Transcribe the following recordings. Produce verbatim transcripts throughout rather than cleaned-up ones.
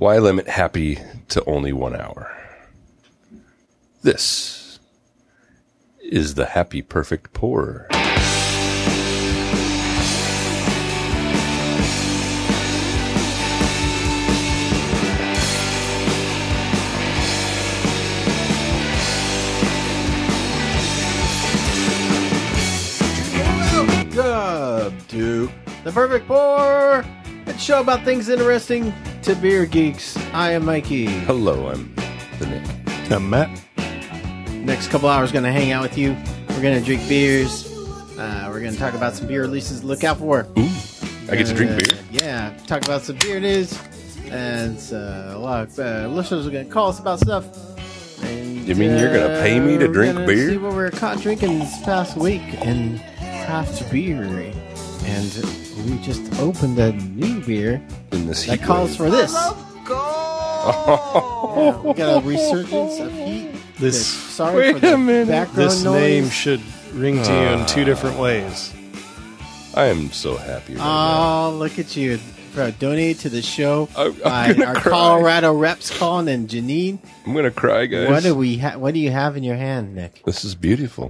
Why limit happy to only one hour? This is the Happy Perfect Pour. Welcome to the Perfect Pour, a show about things interesting to beer geeks. I am Mikey. Hello, I'm the Nick. I'm Matt. Next couple hours, going to hang out with you. We're going to drink beers. Uh, we're going to talk about some beer releases to look out for. Ooh, I get to drink Uh, beer. Yeah, talk about some beer news. And uh, a lot of uh, listeners are going to call us about stuff. And, You mean you're gonna pay me to we're drink gonna beer? See what we're caught drinking this past week in craft beer. And we just opened a new beer In this that heat calls wave. for this. Yeah, we got a resurgence of heat. This Sorry for Wait the a minute. background this noise. name should ring to you in two different ways. I am so happy right now. Oh, look at you. Bro, donate to the show I'm- I'm by gonna our cry. Colorado reps, Colin and Janine. I'm gonna cry, guys. What do we ha- What do you have in your hand, Nick? This is beautiful.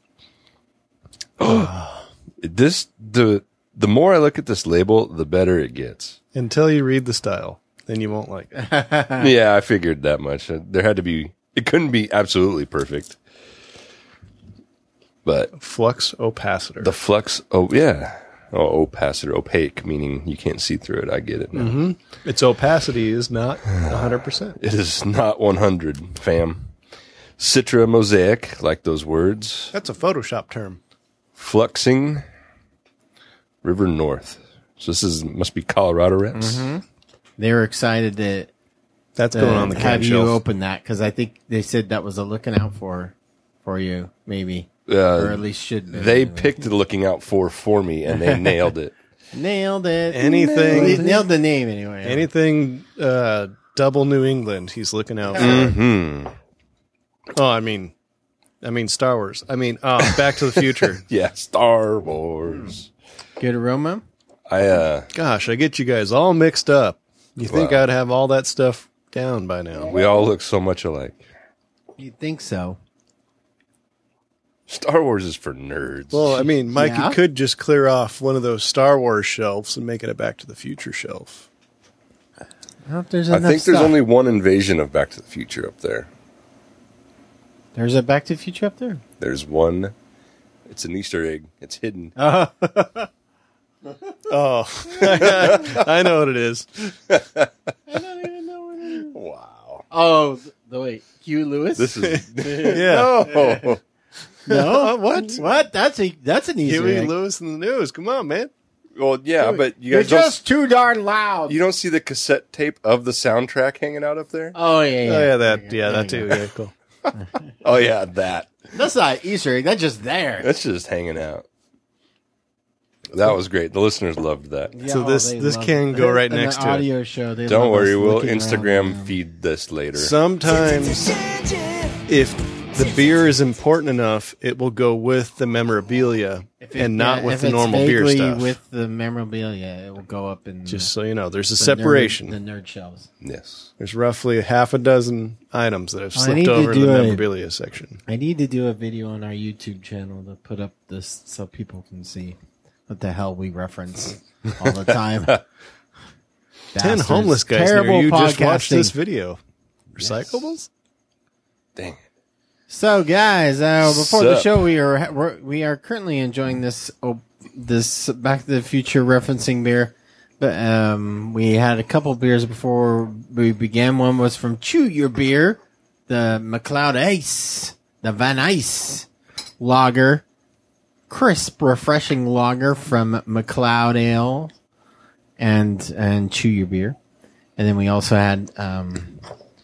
this the the more I look at this label, the better it gets. Until you read the style, then you won't like it. Yeah, I figured that much. Uh, There had to be. It couldn't be absolutely perfect. But Flux opacitor. the flux. Oh yeah. Oh, opacitor, opaque, meaning you can't see through it. I get it now. Mm-hmm. Its opacity is not one hundred percent. It is not one hundred, fam. Citra mosaic, like those words. That's a Photoshop term. Fluxing River North. So this is must be Colorado reps. They were excited to, That's to going on the have can you shelf. open that because I think they said that was a looking out for for you, maybe, Uh, or at least should. be. They picked the looking out for for me, and they nailed it. nailed it. Anything- They nailed the name anyway. Anything uh, double New England, he's looking out for. Hmm. Oh, I mean, I mean Star Wars. I mean, oh, Back to the Future. Yeah, Star Wars. Good aroma. I uh, Gosh, I get you guys all mixed up. You think Wow. I'd have all that stuff down by now? we all look so much alike. You think so? Star Wars is for nerds. Well, I mean, Mikey Yeah. could just clear off one of those Star Wars shelves and make it a Back to the Future shelf. I don't know if there's I enough think there's stuff. only one invasion of Back to the Future up there. There's a Back to the Future up there. There's one. It's an Easter egg. It's hidden. Oh, I know what it is. Wow. Oh, the wait, Hugh Lewis. This is Yeah. no. no What? What? That's a that's an Easter Huey egg. Lewis in the news. Come on, man. Well, yeah, but you You're guys don't, just too darn loud. you don't see the cassette tape of the soundtrack hanging out up there? Oh yeah, yeah. Oh, yeah, that, Okay, yeah, there that you too. go. Yeah, cool. Oh yeah, that. That's not Easter egg. That's just there. That's just hanging out. That was great. The listeners loved that. Yeah, So oh, this- they this love can it. go right In the next to it. audio show. They Don't love worry, us we'll looking Instagram around. feed this later. Sometimes, if the beer is important enough, it will go with the memorabilia If it- and not yeah, with if the it's normal beer vaguely stuff. With the memorabilia, it will go up in Just so you know, there's a the separation. Nerd, the nerd shelves. Yes. There's roughly a half a dozen items that have I slipped need to over in do the a- memorabilia section. I need to do a video on our YouTube channel to put up this so people can see what the hell we reference all the time. Ten Bastards. homeless guys Terrible near you just watched podcasting. this video. Recyclables? Dang it. So, guys, uh, before the Sup? show, we are we're, we are currently enjoying this oh, this Back to the Future referencing beer. But um, we had a couple beers before we began. One was from Chew Your Beer, the McLeod Ice, the Van Ice lager, crisp, refreshing lager from McLeod Ale, and and Chew Your Beer. And then we also had um,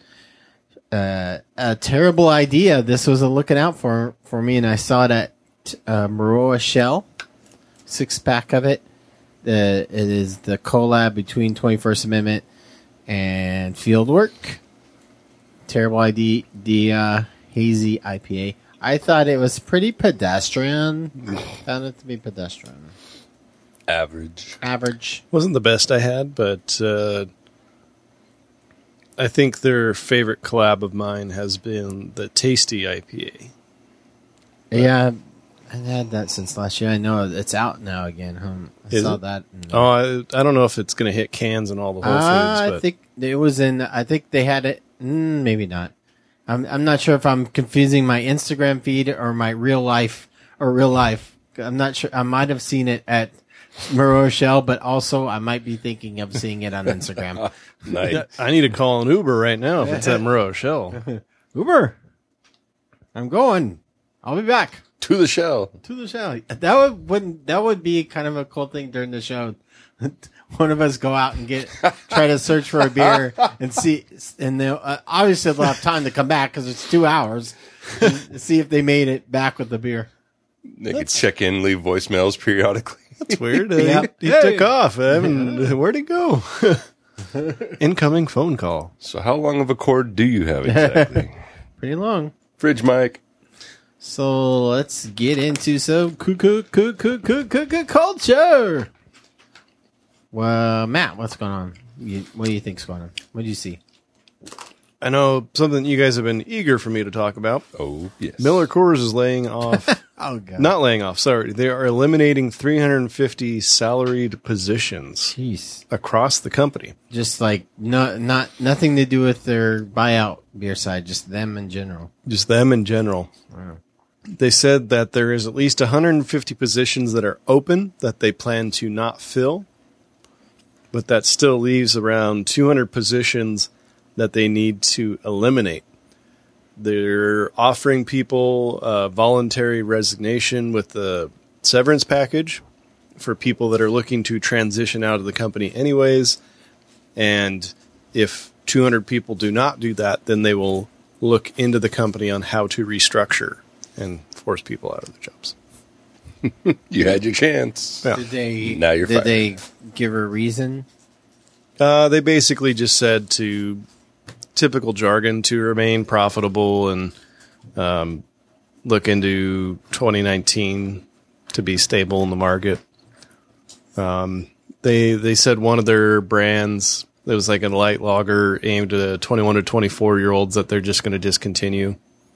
uh, a terrible idea. This was a looking out for for me, and I saw it at uh, Maroa Shell, six pack of it. Uh, it is the collab between twenty-first Amendment and Fieldwork. Terrible idea, the uh, hazy I P A. I thought it was pretty pedestrian. Found it to be pedestrian. Average. Average. Wasn't the best I had, but uh, I think their favorite collab of mine has been the Tasty I P A. Yeah, I've had that since last year. I know it's out now again. Huh? I Is saw it? that. in- Oh, I, I don't know if it's going to hit cans in all the Whole Foods. Uh, but I think it was in. I think they had it. Mm, maybe not. I'm. I'm not sure if I'm confusing my Instagram feed or my real life or real life. I'm not sure. I might have seen it at Murray Rochelle, but also I might be thinking of seeing it on Instagram. Nice. I need to call an Uber right now if it's at Murray Shell. Uber, I'm going. I'll be back To the shell. to the show. That would wouldn't that would be kind of a cool thing during the show. One of us go out and get try to search for a beer and see, and they'll uh, obviously they'll have time to come back because it's two hours. And see if they made it back with the beer. They could check in, leave voicemails periodically. That's weird. Uh, Yeah. He, he Hey. took off. I haven't, where'd he go? Incoming phone call. So how long of a cord do you have exactly? Pretty long. Fridge mic. So let's get into some coo- coo- coo- coo- coo- coo- coo- culture. Well, Matt, what's going on? You, what do you think's going on? What do you see? I know something you guys have been eager for me to talk about. Oh, yes. Miller Coors is laying off, Oh god, not laying off, sorry. They are eliminating three hundred fifty salaried positions jeez, across the company. just like no, not nothing to do with their buyout beer side, just them in general. Just them in general. Wow. They said that there is at least one hundred fifty positions that are open that they plan to not fill, but that still leaves around two hundred positions that they need to eliminate. They're offering people uh, voluntary resignation with the severance package for people that are looking to transition out of the company anyways. And if two hundred people do not do that, then they will look into the company on how to restructure and force people out of their jobs. You had your chance. Yeah. Did they? Now you're did fired. they give a reason? Uh, they basically just said to typical jargon to remain profitable and um, look into twenty nineteen to be stable in the market. Um, they they said one of their brands, it was like a light lager aimed at twenty-one to twenty-four year olds, that they're just going to discontinue.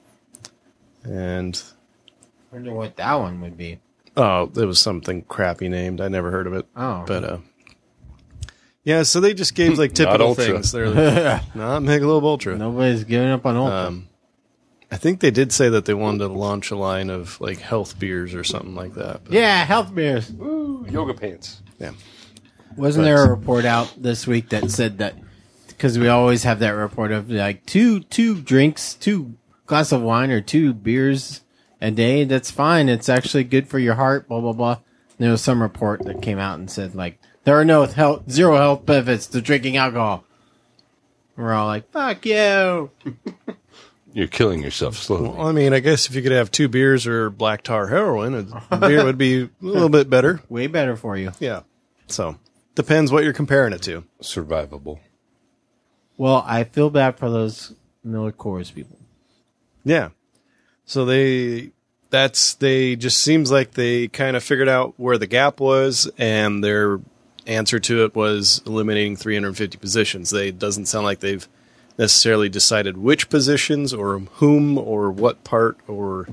And I wonder what that one would be. oh, it was something crappy named. I never heard of it. Oh, But uh, yeah, so they just gave like Not typical Ultra. things. They're like, not Michelob Ultra. nobody's giving up on Ultra. Um, I think they did say that they wanted to launch a line of like health beers or something like that. But, yeah, health beers. Ooh, yoga pants. yeah. Wasn't there a report out this week that said that because we always have that report of like two two drinks, two glass of wine or two beers a day? That's fine. It's actually good for your heart. Blah blah blah. And there was some report that came out and said like there are no health, zero health benefits to drinking alcohol. We're all like, fuck you. You're killing yourself slowly. Well, I mean, I guess if you could have two beers or black tar heroin, a beer would be a little bit better. Way better for you. Yeah. So depends what you're comparing it to. Survivable. Well, I feel bad for those Miller Coors people. Yeah. So they, that's, they just seems like they kind of figured out where the gap was, and their answer to it was eliminating three hundred fifty positions. They, it doesn't sound like they've necessarily decided which positions or whom or what part, or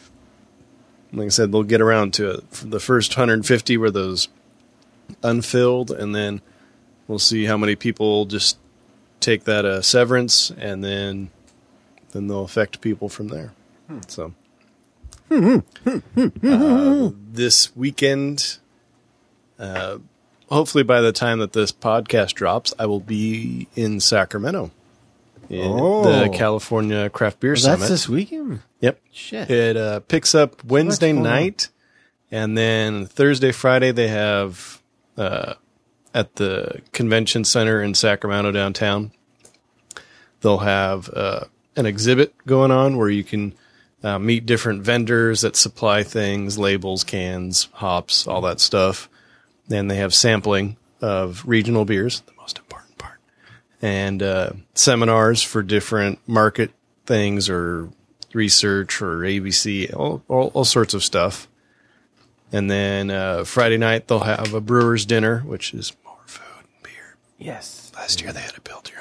like I said, they'll get around to it. The first one hundred fifty were those unfilled, and then we'll see how many people just take that uh, severance, and then then they'll affect people from there. So uh, this weekend, uh, hopefully by the time that this podcast drops, I will be in Sacramento in Oh. the California Craft Beer Well, Summit. that's this weekend. Yep. Shit. It uh, picks up Wednesday going on. night, and then Thursday, Friday they have uh, at the convention center in Sacramento downtown. They'll have uh, an exhibit going on where you can uh, meet different vendors that supply things, labels, cans, hops, all that stuff. Then they have sampling of regional beers, the most important part, and uh, seminars for different market things or research or A B C, all, all, all sorts of stuff. And then uh, Friday night they'll have a brewer's dinner, which is more food and beer. Yes. Last year they had a build your own t-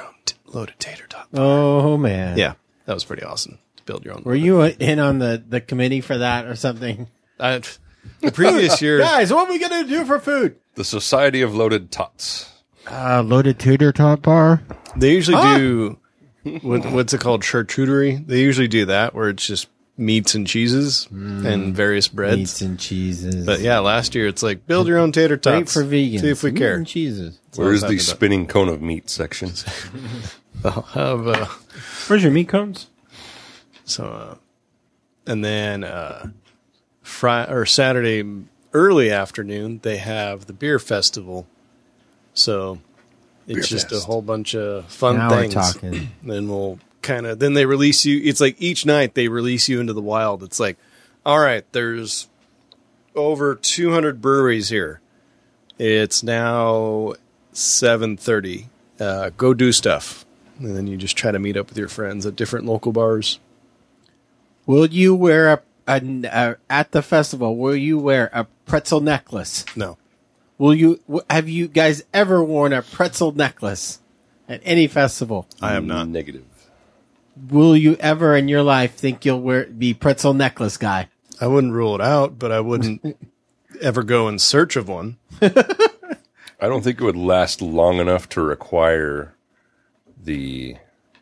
Loaded tater tot. Oh man. Yeah, that was pretty awesome. To build your own. Were you in on the, the committee for that or something? I, the previous year, Guys, what are we gonna do for food? The Society of Loaded Tots. Uh, loaded tater tot bar. they usually Huh? do what, what's it called, charcuterie. They usually do that where it's just meats and cheeses and various breads. Meats and cheeses. But yeah, last year it's like build your own tater tots. Great for vegans. See if we Meat care. and cheeses. Where's I'm the talking about. spinning cone of meat section? I'll have, uh, Where's your meat cones? so, uh, and then uh, Friday or Saturday early afternoon they have the beer festival. So it's Beer just fest. a whole bunch of fun Now we're things. talking. Then we'll kind of then they release you. It's like each night they release you into the wild. It's like, all right, there's over two hundred breweries here. It's now seven thirty. Uh, go do stuff, and then you just try to meet up with your friends at different local bars. Will you wear a, a, a at the festival? Will you wear a pretzel necklace? No, Will you? w- Have you guys ever worn a pretzel necklace at any festival? I am not. Negative. Will you ever in your life think you'll wear be pretzel necklace guy? I wouldn't rule it out, but I wouldn't ever go in search of one. I don't think it would last long enough to require the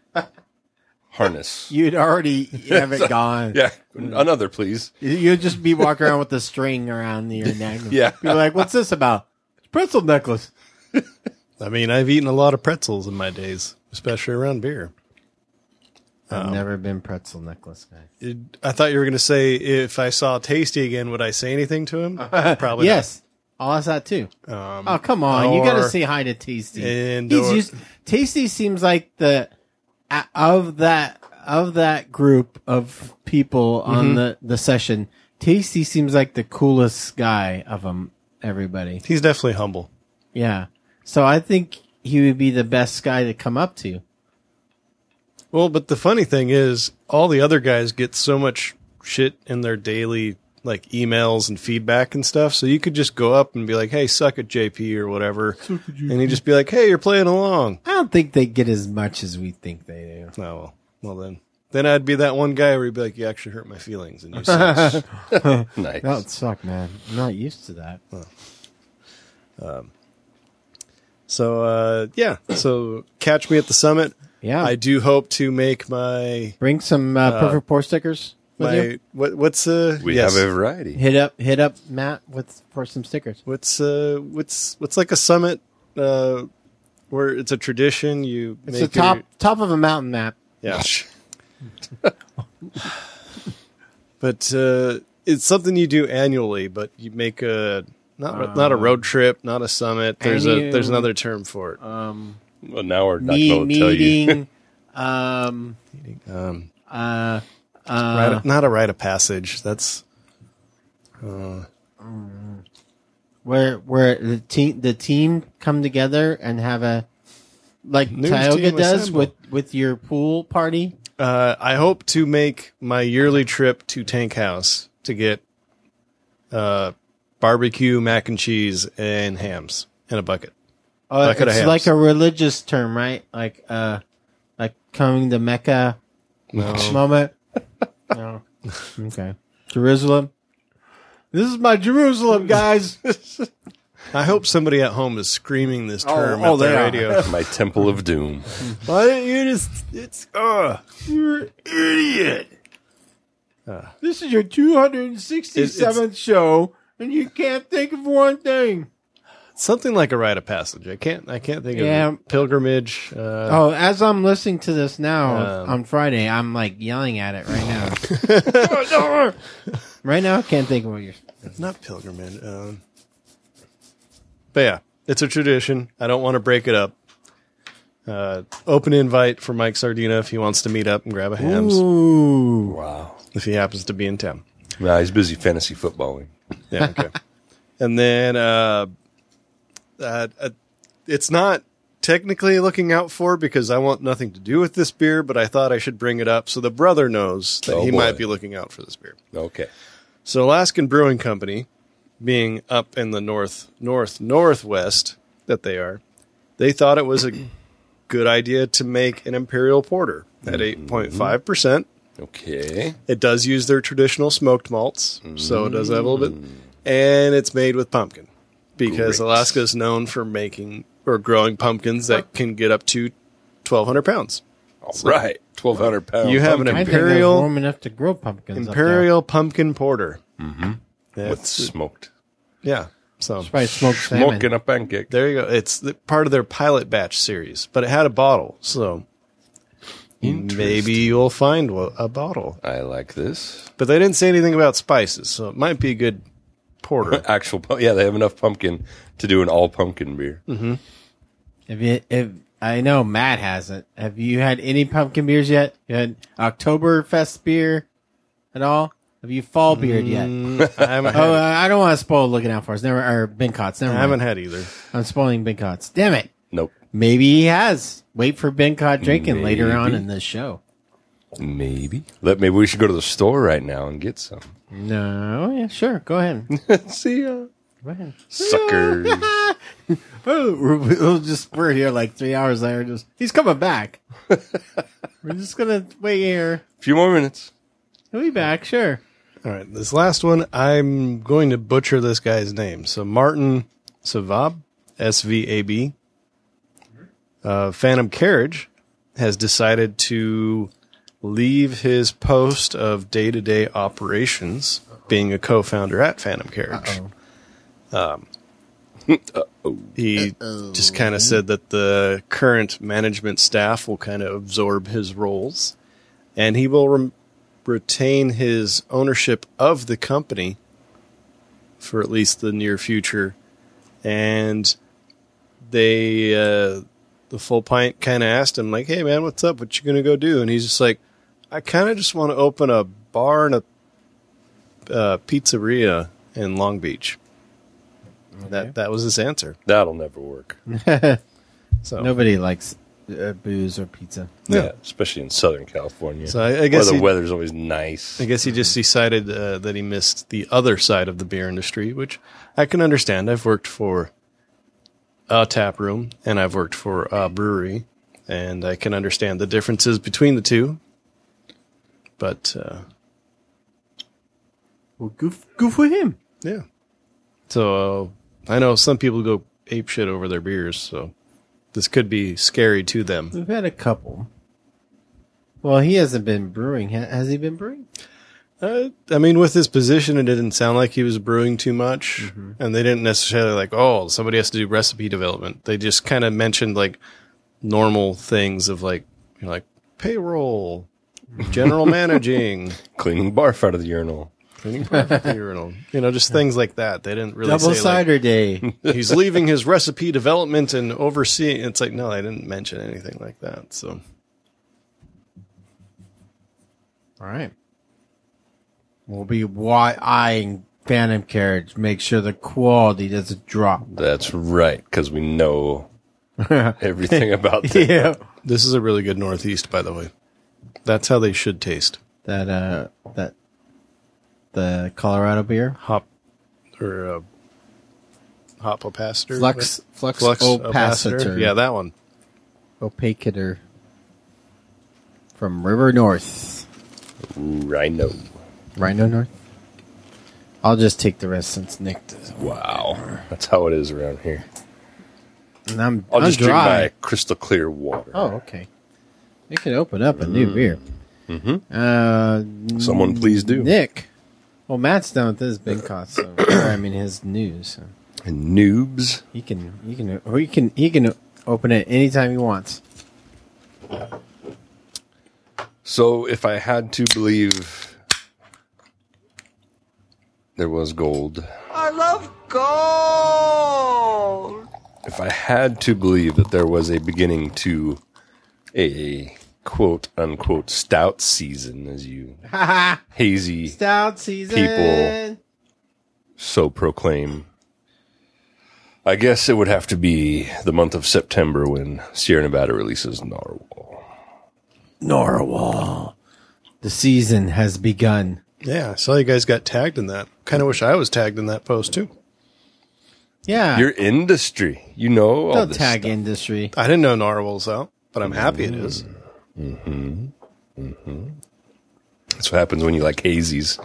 harness. You'd already have it gone. Yeah, another, please. You'd just be walking around with a string around your neck. Yeah. Be like, what's this about? It's pretzel necklace. I mean, I've eaten a lot of pretzels in my days, especially around beer. I've never been pretzel necklace guy. It, I thought you were going to say if I saw Tasty again, would I say anything to him? Probably Yes. I'll ask that too. not. Um, Oh, come on. You got to or- say hi to Tasty. And He's or- used, Tasty seems like the, uh, of that, of that group of people on Mm-hmm. the, the session, Tasty seems like the coolest guy of them, everybody. he's definitely humble. Yeah. So I think he would be the best guy to come up to. Well, but the funny thing is, all the other guys get so much shit in their daily like emails and feedback and stuff. So you could just go up and be like, "Hey, suck it, J P," or whatever, and he'd just be like, "Hey, you're playing along." I don't think they get as much as we think they do. Oh well, well then, then I'd be that one guy where he'd be like, "You actually hurt my feelings," and you suck. Nice. That would suck, man. I'm not used to that. So uh, yeah, so catch me at the summit. Yeah. I do hope to make my Bring some uh, perfect pour stickers with my you. what what's uh We yes. have a variety. Hit up, hit up Matt with for some stickers. What's uh what's what's like a summit uh where it's a tradition you It's make the top your- top of a mountain map. yeah. But uh it's something you do annually, but you make a not not a road trip, not a summit. There's a Annu- there's another term for it. Um, Well, now we're not me- going to tell you. meeting. um, Um uh, rite uh, of- not a rite of passage. That's where where the team the team come together and have a like News Tioga team does assemble. with with your pool party. uh I hope to make my yearly trip to Tank House to get uh barbecue, mac and cheese, and hams in a bucket. Uh, Bucket of it's hams. like a religious term, right? Like uh, like coming to Mecca No. moment. No. Okay. Jerusalem. This is my Jerusalem, guys. I hope somebody at home is screaming this term oh, at their they are. radio. My Temple of Doom. Why didn't you just? It's uh You're an idiot. This is your two hundred sixty-seventh show, and you can't think of one thing. something like a rite of passage. I can't. I can't think Yeah. of it. Pilgrimage. Uh, Oh, as I'm listening to this now Um. on Friday, I'm like yelling at it right now. Right now, I can't think of what you're. Not pilgrimage. Um, but yeah, it's a tradition. I don't want to break it up. Uh, open invite for Mike Sardina if he wants to meet up and grab a hams Ooh. Wow. if he happens to be in town. Nah, he's busy fantasy footballing. Yeah. Okay. And then uh, uh, uh, it's not technically looking out for because I want nothing to do with this beer, but I thought I should bring it up so the brother knows that Oh, he boy. might be looking out for this beer. Okay. So Alaskan Brewing Company, being up in the north, north, northwest that they are, they thought it was a good good idea to make an imperial porter at eight point five percent. Okay. It does use their traditional smoked malts, so it does have a little bit. And it's made with pumpkin because Great. Alaska is known for making or growing pumpkins that can get up to twelve hundred pounds. All right. twelve hundred pounds. You have an I think Imperial- it's warm enough to grow pumpkins. Imperial pumpkin porter. Mm-hmm. Yeah, With it's- smoked. yeah. So Up there. Probably smoked salmon. Smoking a pancake. there you go. It's the, part of their pilot batch series, but it had a bottle, so maybe you'll find wa- a bottle. I like this. But they didn't say anything about spices, so it might be a good porter. Actual, pu- yeah, they have enough pumpkin to do an all pumpkin beer. If you, if I know Matt hasn't. Have you had any pumpkin beers yet? You had Oktoberfest beer at all? Have you fall beered yet? I haven't Oh, had, uh, I don't want to spoil looking out for us. Never or Bincots. Never I mind. haven't had either. I'm spoiling Bincots. Damn it. Nope. Maybe he has. Wait for Bincot drinking later on Maybe. in the show. Maybe. Let maybe we should go to the store right now and get some. No, yeah, sure. Go ahead. See ya. Go ahead. Suckers. Oh, we'll just we're here like three hours later. Just he's coming back. We're just gonna wait here. A few more minutes. He'll be back. Sure. All right, this last one, I'm going to butcher this guy's name. So Martin Savab, S V A B, uh, Phantom Carriage, has decided to leave his post of day-to-day operations, being a co-founder at Phantom Carriage. Um, he just kind of said that the current management staff will kind of absorb his roles, and he will rem- retain his ownership of the company for at least the near future. And they, uh, the Full Pint kind of asked him, like, hey, man, what's up? What you going to go do? And he's just like, I kind of just want to open a bar and a uh, pizzeria in Long Beach. That that was his answer. That'll never work. So Nobody likes uh, booze or pizza. Yeah, especially in Southern California. So I, I guess where the he, weather's always nice. I guess he just decided uh, that he missed the other side of the beer industry, which I can understand. I've worked for a tap room and I've worked for a brewery, and I can understand the differences between the two. But uh, Well, good, good for him. yeah, so uh, I know some people go ape shit over their beers, so this could be scary to them. We've had a couple. Well, he hasn't been brewing. Ha- has he been brewing? Uh, I mean, with his position, it didn't sound like he was brewing too much, Mm-hmm. and they didn't necessarily like, oh, somebody has to do recipe development. They just kind of mentioned like normal things of like, you know, like payroll, general managing, Cleaning barf out of the urinal. cleaning the urinal, you know, just things like that. They didn't really Double say cider day. like, he's leaving his recipe development and overseeing. It's like, no, I didn't mention anything like that. So All right. We'll be wa- eyeing Phantom Carriage. Make sure the quality doesn't drop. That's right, because we know everything about that. Yeah. this is a really good Northeast, by the way. That's how they should taste. That uh that the Colorado beer. Hop or uh, hop opacitor. Flux flux, Flux opacitor. Yeah, that one. Opacitor. From River North. Rhino. Rhino North. I'll just take the rest since Nick does. Wow. That's how it is around here. And I'm, I'll I'm just drink dry. my crystal clear water. Oh, okay. You can open up a new beer. Mhm. Uh, Someone please do. Nick. Well, Matt's done with his big cost, so or, I mean his news. So And noobs. he can, he can, or he can, he can open it anytime he wants. So if I had to believe there was gold, I love gold. if I had to believe that there was a beginning to a quote unquote stout season, as you hazy Stout season. People. so proclaim, I guess it would have to be the month of September when Sierra Nevada releases Narwhal. Narwhal. The season has begun. Yeah, I saw you guys got tagged in that. Kind of wish I was tagged in that post too. Yeah. Your industry, you know all Don't this tag stuff. industry. I didn't know Narwhal's out. but I'm happy it is. Mm-hmm. Mm-hmm. That's what happens when you like hazies.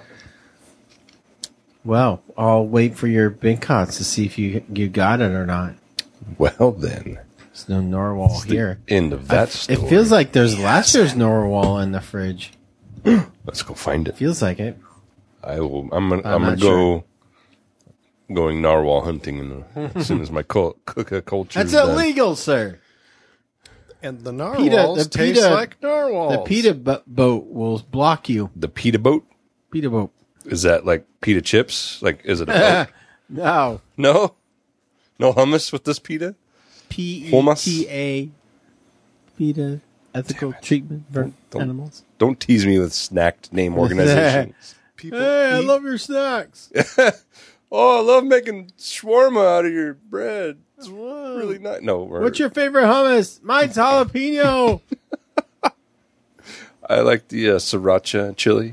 Well, I'll wait for your big cots to see if you you got it or not. Well, then. There's no narwhal It's the here. end of that I, story. It feels like there's last year's narwhal in the fridge. Let's go find it. Feels like it. I will. I'm gonna. I'm I'm, gonna not go. sure. Going narwhal hunting in the, as soon as my cul- cooker culture. That's is done. illegal, sir. And the narwhals the taste PETA like narwhals. The PETA bo- boat will block you. The pita boat. PETA boat. Is that like pita chips? Like, is it a boat? No. No, no hummus with this pita. P E Hummus? T A. PETA. Ethical treatment for Don't- animals. Don't tease me with snacked name organizations. People Hey, I eat- love your snacks. Oh, I love making shawarma out of your bread. It's really nice. No, we're- What's your favorite hummus? Mine's jalapeno. I like the uh, sriracha chili.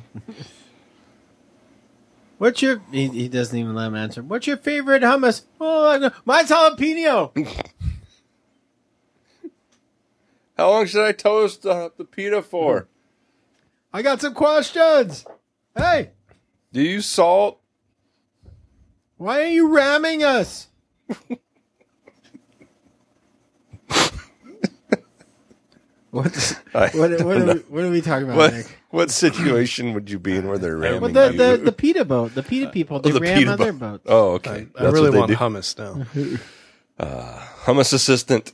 What's your? He, he doesn't even let him answer. What's your favorite hummus? Oh, I go, mine's jalapeno. How long should I toast uh, the pita for? I got some questions. Hey, Do you use salt? why are you ramming us? What's, I what, what, don't are know. we, what are we talking about, What, Nick? what situation would you be in where they're ramming Well, the, you? the, the PETA boat. The PETA people, they Oh, the ram pita other boat. boats. Oh, okay. I really what they want do. hummus now. Hummus assistant.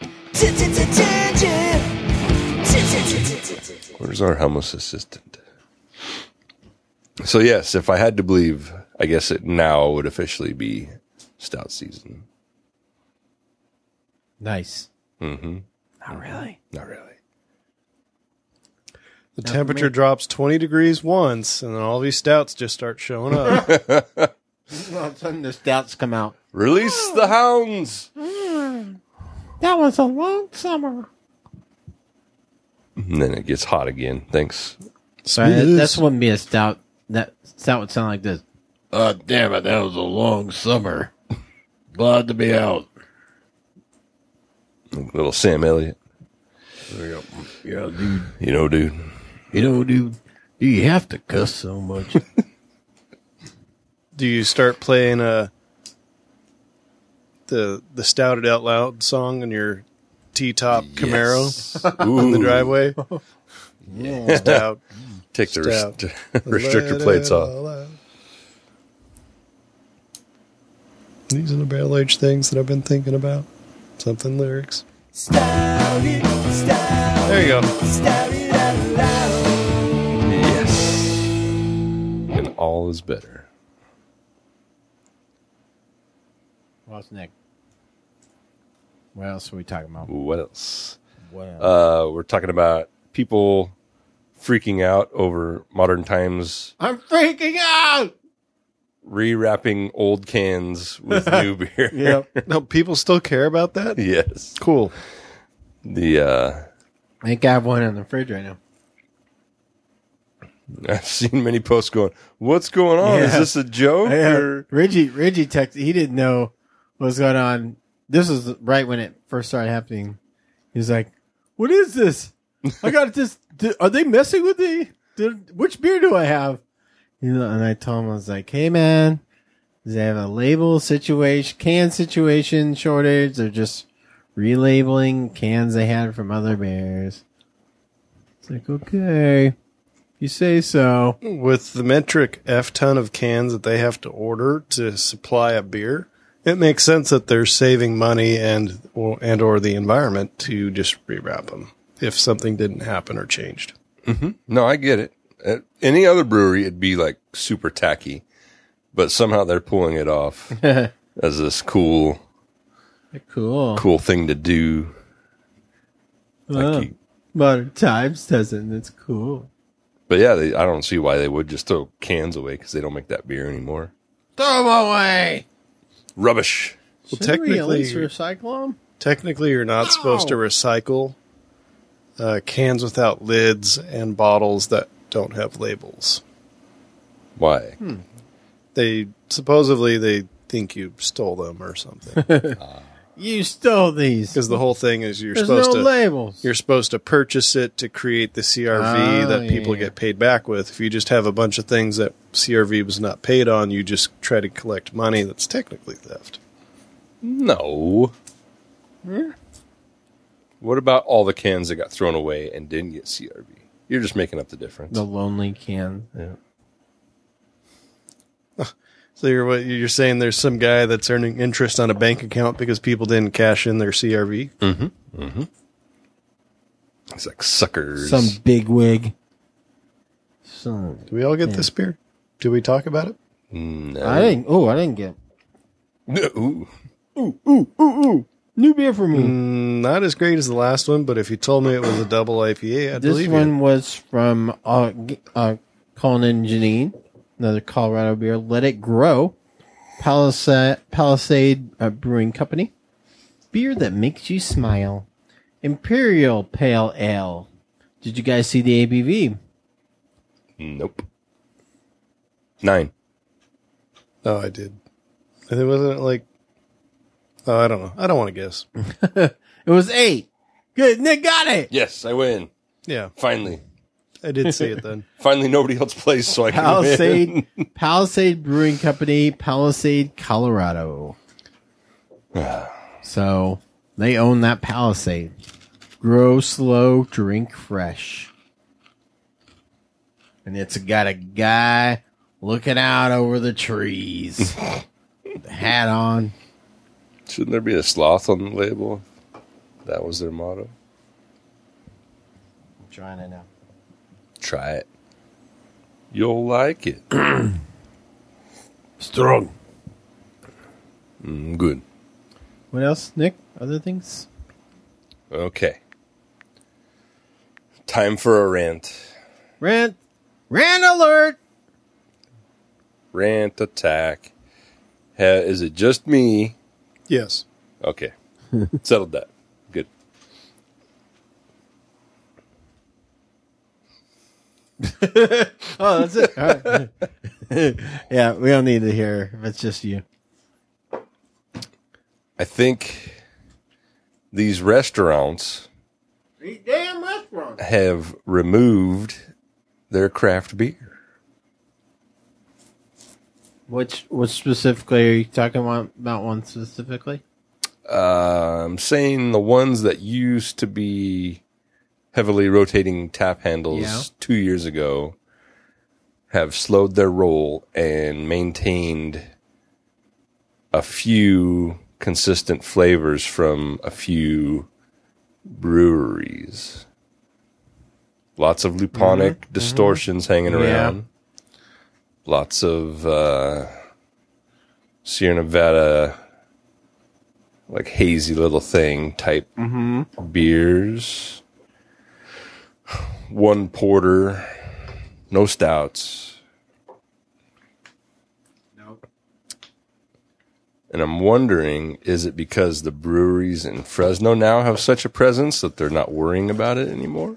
Where's our hummus assistant? So yes, if I had to believe, I guess it now would officially be stout season. Nice. Mm-hmm. Not really. Not really. The Now, temperature for me- drops twenty degrees once, and then all these stouts just start showing up. All of a sudden, the stouts come out. Release the hounds. That was a long summer. And then it gets hot again. Thanks. Sorry, that, Smooth. that's wouldn't be a stout. That stout would sound like this. Uh, damn it, that was a long summer. Glad to be out. Little Sam Elliott. Yeah, dude. You know, dude. You know, dude, do you have to cuss so much? Do you start playing uh, the the Stouted Out Loud song in your T-top Camaro Ooh. in the driveway? Stout. Take the Stout. rest- restrictor Let plates it off. all out. These are the barrel-aged things that I've been thinking about. Something lyrics. There you go. Yes. And all is better. What's next? What else are we talking about? What else? What else? Uh, we're talking about people freaking out over modern times I'm freaking out! rewrapping old cans with new beer. Yep. No, people still care about that? Yes. Cool. The uh, I think I have one in the fridge right now. I've seen many posts going, "What's going on? Is Yeah. this a joke?" Yeah, Or Reggie, Reggie texted. He didn't know what was going on. This was right when it first started happening. He was like, "What is this? I got this. Did, are they messing with me? Did, which beer do I have?" You know, and I told him, I was like, "Hey, man, does they have a label situation, can situation shortage? They're just relabeling cans they had from other beers." It's like, okay, you say so. With the metric F ton of cans that they have to order to supply a beer, it makes sense that they're saving money and or, and or the environment to just rewrap them if something didn't happen or changed. no, I get it. At any other brewery, it'd be like super tacky, but somehow they're pulling it off as this cool, Cool. cool thing to do. Like Oh. you- Modern Times doesn't. It's cool. but yeah, they, I don't see why they would just throw cans away because they don't make that beer anymore. Throw them away. Rubbish. Well, Shouldn't we at technically, least recycle them? technically, you're not supposed to recycle uh, cans without lids and bottles that don't have labels. Why? They supposedly they think you stole them or something. You stole these. Because the whole thing is you're There's supposed no to labels. you're supposed to purchase it to create the C R V Oh, that yeah, people yeah. get paid back with. If you just have a bunch of things that C R V was not paid on, you just try to collect money. That's technically theft. No. What about all the cans that got thrown away and didn't get C R V? You're just making up the difference. The lonely can. Yeah. So you're what you're saying? There's some guy that's earning interest on a bank account because people didn't cash in their C R V. Mm-hmm. Mm-hmm. It's like suckers. Some bigwig. Some. Do we all get Yeah. this beer? Do we talk about it? No. I didn't. Oh, I didn't get. Ooh. Ooh, ooh, ooh, ooh! New beer for me. Mm, not as great as the last one, but if you told me it was a double I P A, I'd This believe one you. was from uh, G- uh, Colin and Janine, another Colorado beer. Let It Grow, Palisade, Palisade uh, Brewing Company. Beer that makes you smile. Imperial Pale Ale. Did you guys see the A B V? Nope. Nine. Oh, I did. And it wasn't like. Oh, I don't know. I don't want to guess. It was eight. Good, Nick got it. Yes, I win. Yeah, Finally. I did see it then. Finally, nobody else plays, so I can Palisade, win. Palisade Brewing Company, Palisade, Colorado. So they own that Palisade. Grow slow, drink fresh. And it's got a guy looking out over the trees. The hat on. Shouldn't there be a sloth on the label? That was their motto. I'm trying it now. Try it. You'll like it. Strong. Mm, good. What else, Nick? Other things? Okay. Time for a rant. Rant. Rant alert. Rant attack. Ha, is it just me? Yes. Okay. Settled that. Good. Oh, that's it. All right. Yeah, we don't need to hear if it's just you. I think these restaurants Damn restaurant. have removed their craft beer. Which, which specifically are you talking about? About one specifically? Uh, I'm saying the ones that used to be heavily rotating tap handles Yeah. two years ago have slowed their roll and maintained a few consistent flavors from a few breweries. Lots of luponic distortions hanging Yeah. around. Lots of uh, Sierra Nevada, like hazy little thing type beers. One porter, no stouts. Nope. And I'm wondering, is it because the breweries in Fresno now have such a presence that they're not worrying about it anymore?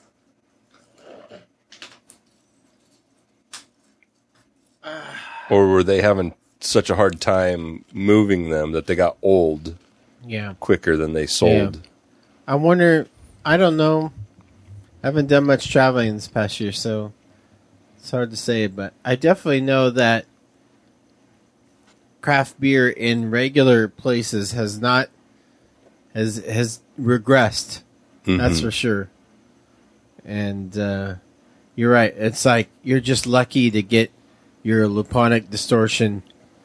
Or were they having such a hard time moving them that they got old Yeah. quicker than they sold? I wonder, I don't know. I haven't done much traveling this past year, so it's hard to say, but I definitely know that craft beer in regular places has not, has, has regressed. That's for sure. And, uh, you're right. It's like, you're just lucky to get your luponic distortion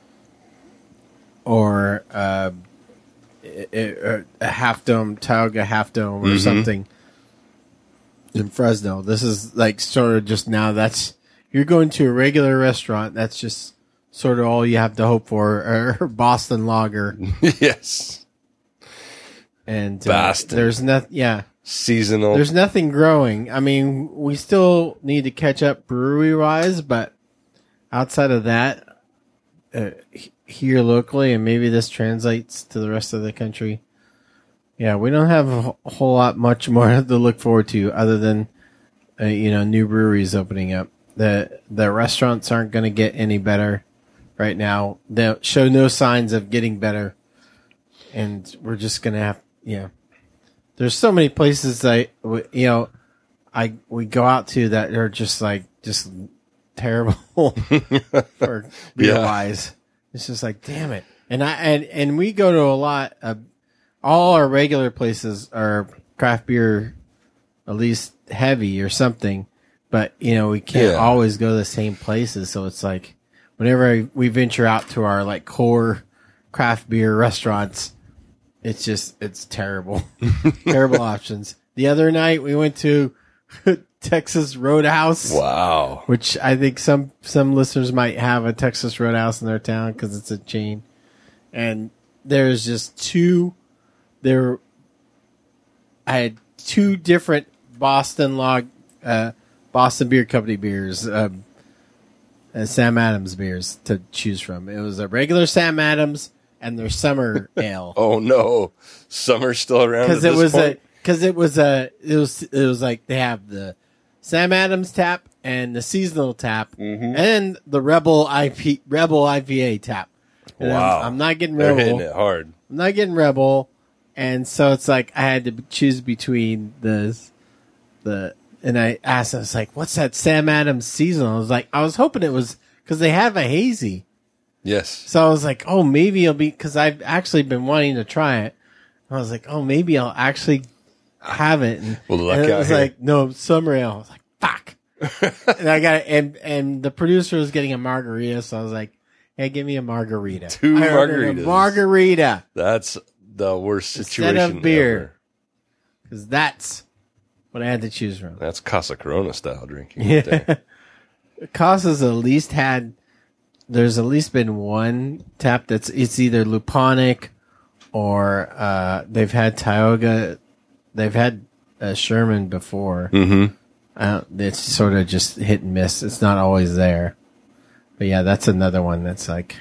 or, uh, a, a half dome, Tioga half dome or Mhm. something in Fresno. This is like sort of just now that's, you're going to a regular restaurant. That's just sort of all you have to hope for, or Boston Lager. Yes. And uh, Boston. there's nothing, yeah, Seasonal. there's nothing growing. I mean, we still need to catch up brewery wise, but outside of that, uh, h- here locally, and maybe this translates to the rest of the country. Yeah, we don't have a wh- whole lot much more to look forward to other than, uh, you know, new breweries opening up. The the restaurants aren't going to get any better right now. They show no signs of getting better. and we're just gonna have, yeah. There's so many places I, you know, I we go out to that are just like just terrible for beer Yeah. wise. It's just like, damn it. And I and and we go to a lot of all our regular places are craft beer, at least heavy or something. But you know, we can't Yeah. always go to the same places. So it's like whenever we venture out to our like core craft beer restaurants, it's just it's terrible, terrible options. The other night we went to Texas Roadhouse. Wow. Which I think some some listeners might have a Texas Roadhouse in their town because it's a chain, and there's just two. There, I had two different Boston log, uh, Boston Beer Company beers, um, uh, Sam Adams beers to choose from. It was a regular Sam Adams and their summer ale. Oh no, summer's still around Because at it this was point? a because it was a it was it was like they have the Sam Adams tap and the seasonal tap Mm-hmm. and the Rebel I P Rebel I P A tap. And I'm- Wow. I'm, not getting They're Rebel. hitting it hard. I'm not getting Rebel, and so it's like I had to choose between the the and I asked, I was like, "What's that Sam Adams seasonal?" I was like, I was hoping it was because they have a hazy. Yes. So I was like, oh, maybe it'll be, because I've actually been wanting to try it. I was like, oh, maybe I'll actually have it. And, Well, luck and it out was here. like, no, summer ale. I was like, fuck. and I got, and, and the producer was getting a margarita. So I was like, hey, give me a margarita. Two I ordered a margaritas. margarita. That's the worst Instead situation of beer. ever. Because that's what I had to choose from. That's Casa Corona style drinking. Right Yeah. there. Casa's at least had, there's at least been one tap that's, it's either Luponic or uh, they've had Tioga, they've had uh, Sherman before. Mm-hmm. Uh, it's sort of just hit and miss. It's not always there. But yeah, that's another one that's like,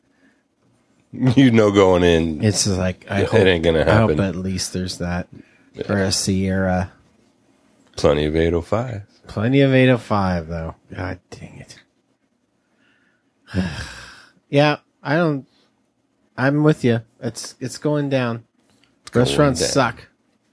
You know, going in, it's just like, I It hope, ain't gonna I hope happen. at least there's that. Or a Sierra. plenty of eight oh five. Plenty of eight oh five, though. God dang it. Yeah, I don't. I'm with you. It's it's going down. going Restaurants down. suck.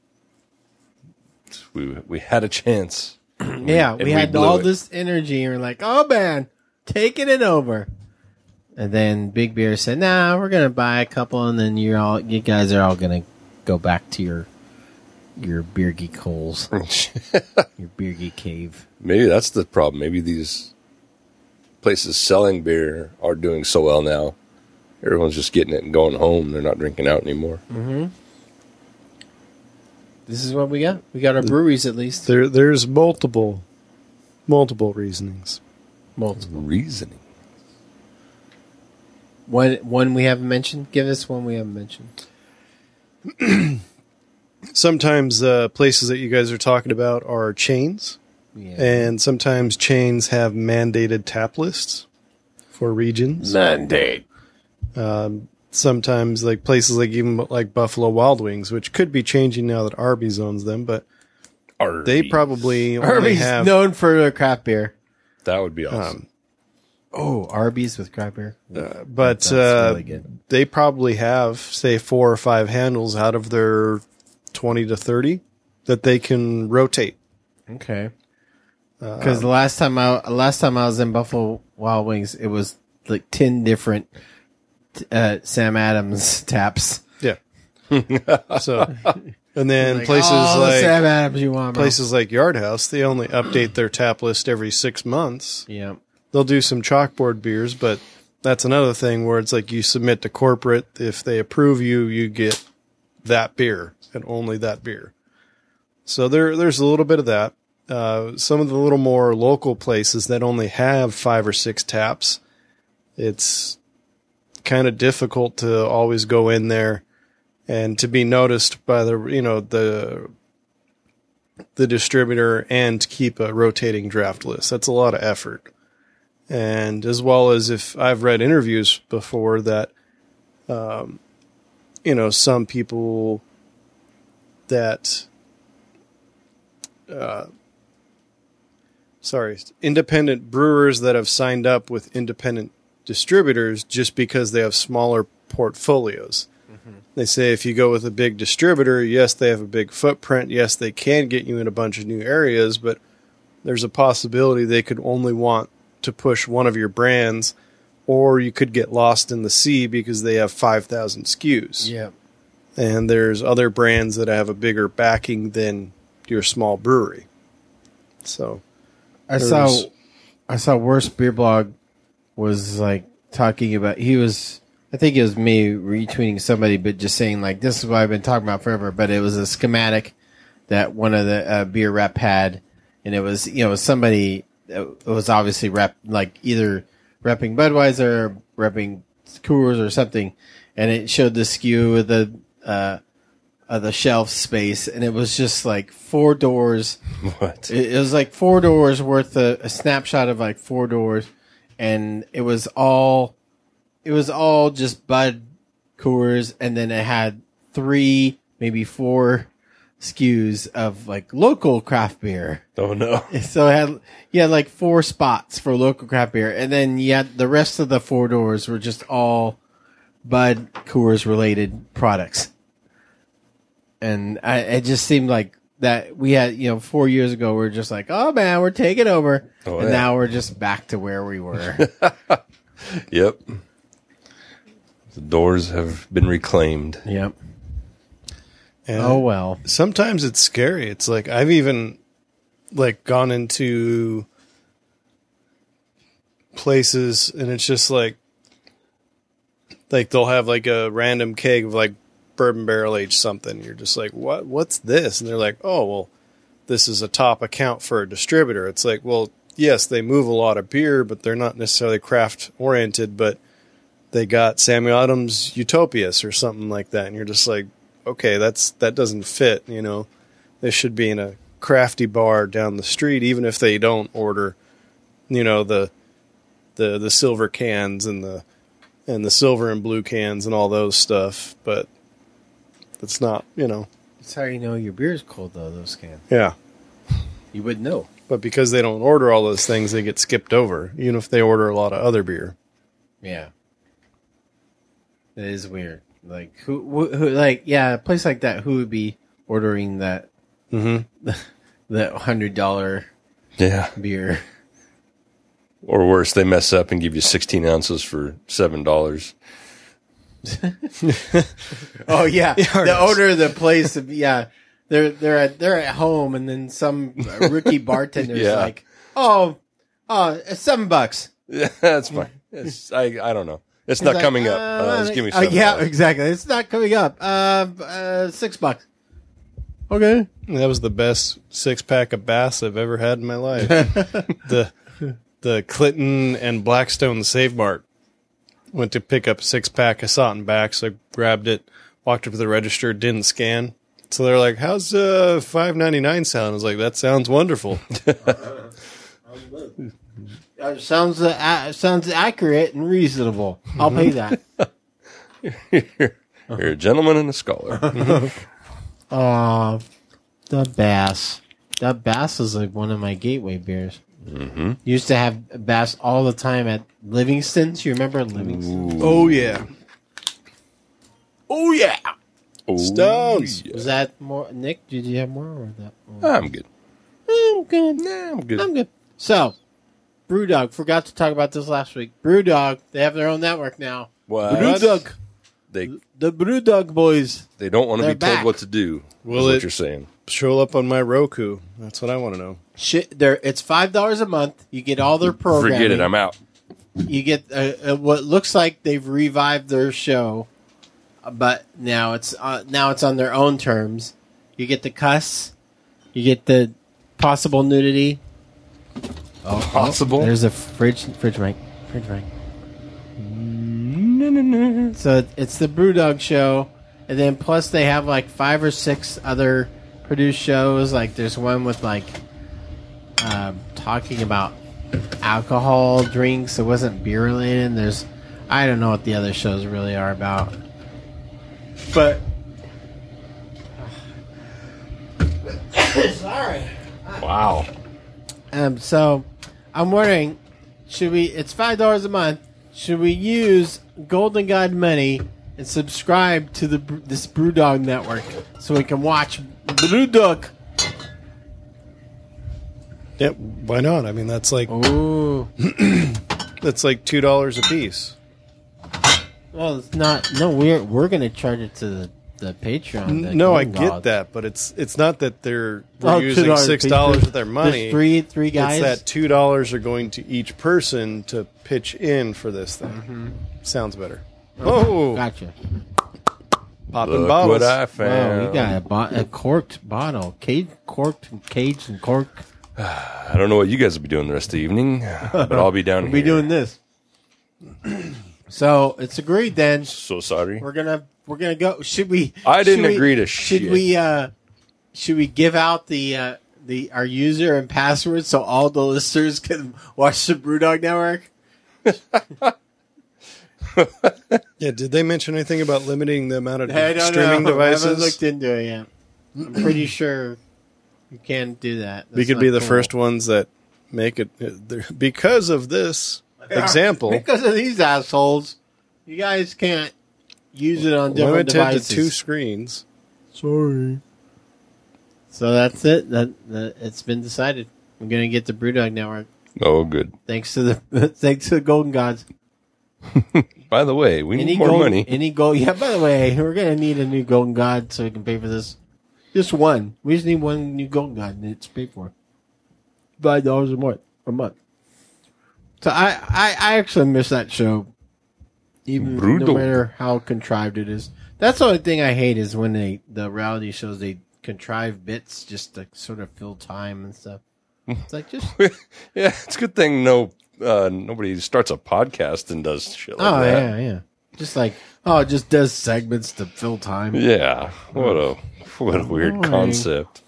We we had a chance. Yeah, And we we had blew all it. this energy, and we're like, "Oh man, taking it over." And then Big Beer said, "Nah, we're gonna buy a couple, and then you're all, you guys are all gonna go back to your your beer geek holes, your beer geek cave." Maybe that's the problem. Maybe these places selling beer are doing so well now. Everyone's just getting it and going home. They're not drinking out anymore. This is what we got. We got our breweries at least. There, there's multiple, multiple reasonings. Multiple. Reasoning. One one we haven't mentioned. Give us one we haven't mentioned. Sometimes uh, places that you guys are talking about are chains, Yeah. and sometimes chains have mandated tap lists for regions. Mandate. Um, sometimes, like places like even like Buffalo Wild Wings, which could be changing now that Arby's owns them, but Arby's. they probably only Arby's have. known for their craft beer. That would be awesome. Um, Oh, Arby's with craft beer. Uh, but That's uh, really good. they probably have, say, four or five handles out of their twenty to thirty that they can rotate. Okay. Because the last time I last time I was in Buffalo Wild Wings, it was like ten different uh, Sam Adams taps. Yeah. So, and then Like, places all the like Sam Adams you want, bro. places like Yard House, they only update their tap list every six months. Yeah. They'll do some chalkboard beers, but that's another thing where it's like you submit to corporate. If they approve you, you get that beer and only that beer. So there, there's a little bit of that. Uh, some of the little more local places that only have five or six taps, it's kind of difficult to always go in there and to be noticed by the, you know, the, the distributor and keep a rotating draft list. That's a lot of effort. And as well as if I've read interviews before that, um, you know, some people that, uh, sorry, independent brewers that have signed up with independent distributors just because they have smaller portfolios. Mm-hmm. They say if you go with a big distributor, yes, they have a big footprint. Yes, they can get you in a bunch of new areas, but there's a possibility they could only want to push one of your brands, or you could get lost in the sea because they have five thousand S K Us. Yeah. And there's other brands that have a bigger backing than your small brewery. So I saw I saw Worst Beer Blog was like talking about, he was, I think it was me retweeting somebody, but just saying like, this is what I've been talking about forever, but it was a schematic that one of the uh, beer rep had, and it was, you know, somebody, it was obviously rep, like either repping Budweiser or repping Coors or something, and it showed the S K U with the, uh, uh, the shelf space, and it was just like four doors. What? It, it was like four doors worth of, a snapshot of like four doors, and it was all, it was all just Bud, Coors, and then it had three, maybe four S K Us of like local craft beer. Oh no! So it had, you had like four spots for local craft beer, and then you had the rest of the four doors were just all Bud, Coors related products. And I, it just seemed like that we had, you know, four years ago, we were just like, oh man, we're taking over. Oh, and yeah. now we're just back to where we were. Yep. The doors have been reclaimed. Yep. And Oh, well. sometimes it's scary. It's like I've even like gone into places and it's just like like they'll have like a random keg of like bourbon barrel aged something. You're just like, what? What's this? And they're like, oh, well, this is a top account for a distributor. It's like, well, yes, they move a lot of beer, but they're not necessarily craft oriented. But they got Samuel Adams Utopias or something like that, and you're just like, okay, that's that doesn't fit. You know, they should be in a crafty bar down the street, even if they don't order, you know, the the the silver cans and the and the silver and blue cans and all those stuff. But it's not, you know. That's how you know your beer is cold, though, those cans. Yeah. You wouldn't know. But because they don't order all those things, they get skipped over, even if they order a lot of other beer. Yeah. It is weird. Like, who, who, who like, yeah, a place like that, who would be ordering that, Mm-hmm. that one hundred dollars Yeah. beer? Or worse, they mess up and give you sixteen ounces for seven dollars. Oh yeah, Yeah, the owner of the place. Yeah, they're they're at they're at home, and then some rookie bartender's Yeah. like, "Oh, oh, it's seven bucks." Yeah, that's fine. It's, I I don't know. It's He's not like, coming up. uh, Uh, just give me uh, seven. yeah, exactly. It's not coming up. Uh, uh, six bucks. Okay. That was the best six pack of Bass I've ever had in my life. the the Clinton and Blackstone Save Mart. Went to pick up a six pack. I saw it in back, so I grabbed it, walked up to the register, didn't scan. So they're like, how's uh five ninety-nine sound? I was like, that sounds wonderful. Uh, sounds uh, uh, sounds accurate and reasonable. I'll pay that. You're a gentleman and a scholar. Aw, the Bass. That Bass is like one of my gateway beers. Mm-hmm. Used to have Bass all the time at Livingston's. You remember Livingston? Oh, yeah. Oh yeah. Oh, Stones. yeah. Was that more? Nick, did you have more or that? More? I'm good. I'm good. Nah, I'm good. I'm good. So, Brewdog. Forgot to talk about this last week. Brewdog. They have their own network now. What? Brewdog. They The Brewdog boys. they don't want to They're be told back. what to do. Will is what it- you're saying? Show up on my Roku. That's what I want to know. Shit, they're, it's five dollars a month. You get all their programming. Forget it. I'm out. You get uh, uh, what looks like they've revived their show, uh, but now it's uh, now it's on their own terms. You get the cuss, you get the possible nudity. Oh, Possible? oh, there's a fridge, fridge mic, fridge mic. So it- it's the Brewdog show, and then plus they have like five or six other produced shows. Like there's one with like uh, talking about alcohol drinks. It wasn't beer related. And there's I don't know what the other shows really are about, but sorry. Wow. Um, so I'm wondering, should we? It's five dollars a month. Should we use Golden God money and subscribe to the this Brewdog Network so we can watch Brewdog. Yep, why not? I mean, that's like Ooh. that's like two dollars a piece. Well, it's not. No, we're we're gonna charge it to the, the Patreon. The No, I Golden get Gods. that, but it's it's not that they're we're Oh, using two dollars six a piece. dollars of their There's money. three three guys. It's that two dollars are going to each person to pitch in for this thing. Mm-hmm. Sounds better. Oh, Gotcha. popping Look bottles. what I Wow, found. you got a, bo- a corked bottle, cage, corked, and caged, and cork. I don't know what you guys will be doing the rest of the evening, but I'll be down We'll here. be doing this. So it's agreed then. So sorry. We're gonna we're gonna go. Should we? I didn't should we- agree to Should shit. we? uh Should we give out the uh the our user and password so all the listeners can watch the Brewdog Network? Yeah, did they mention anything about limiting the amount of I don't streaming know. I haven't devices? looked into it yet. I'm pretty sure you can do that. we That's could be not the cool. first ones that make it uh, there- because of this example. Because of these assholes, you guys can't use it on different Limited devices. to two screens. Sorry. So that's it. That, that it's been decided. I'm gonna get the Brewdog Network. Oh, good. Thanks to the thanks to the Golden Gods. By the way, we need Any more gold, money. Any gold? Yeah. By the way, we're gonna need a new Golden God so we can pay for this. Just one. We just need one new Golden God, and it's paid for. Five dollars a month. A month. So I, I, I actually miss that show. Even no Brutal. matter how contrived it is. That's the only thing I hate is when they the reality shows they contrive bits just to sort of fill time and stuff. It's like just Yeah, it's a good thing no uh, nobody starts a podcast and does shit like oh that. yeah yeah just like oh it just does segments to fill time. Yeah, what a what a weird Boring. concept.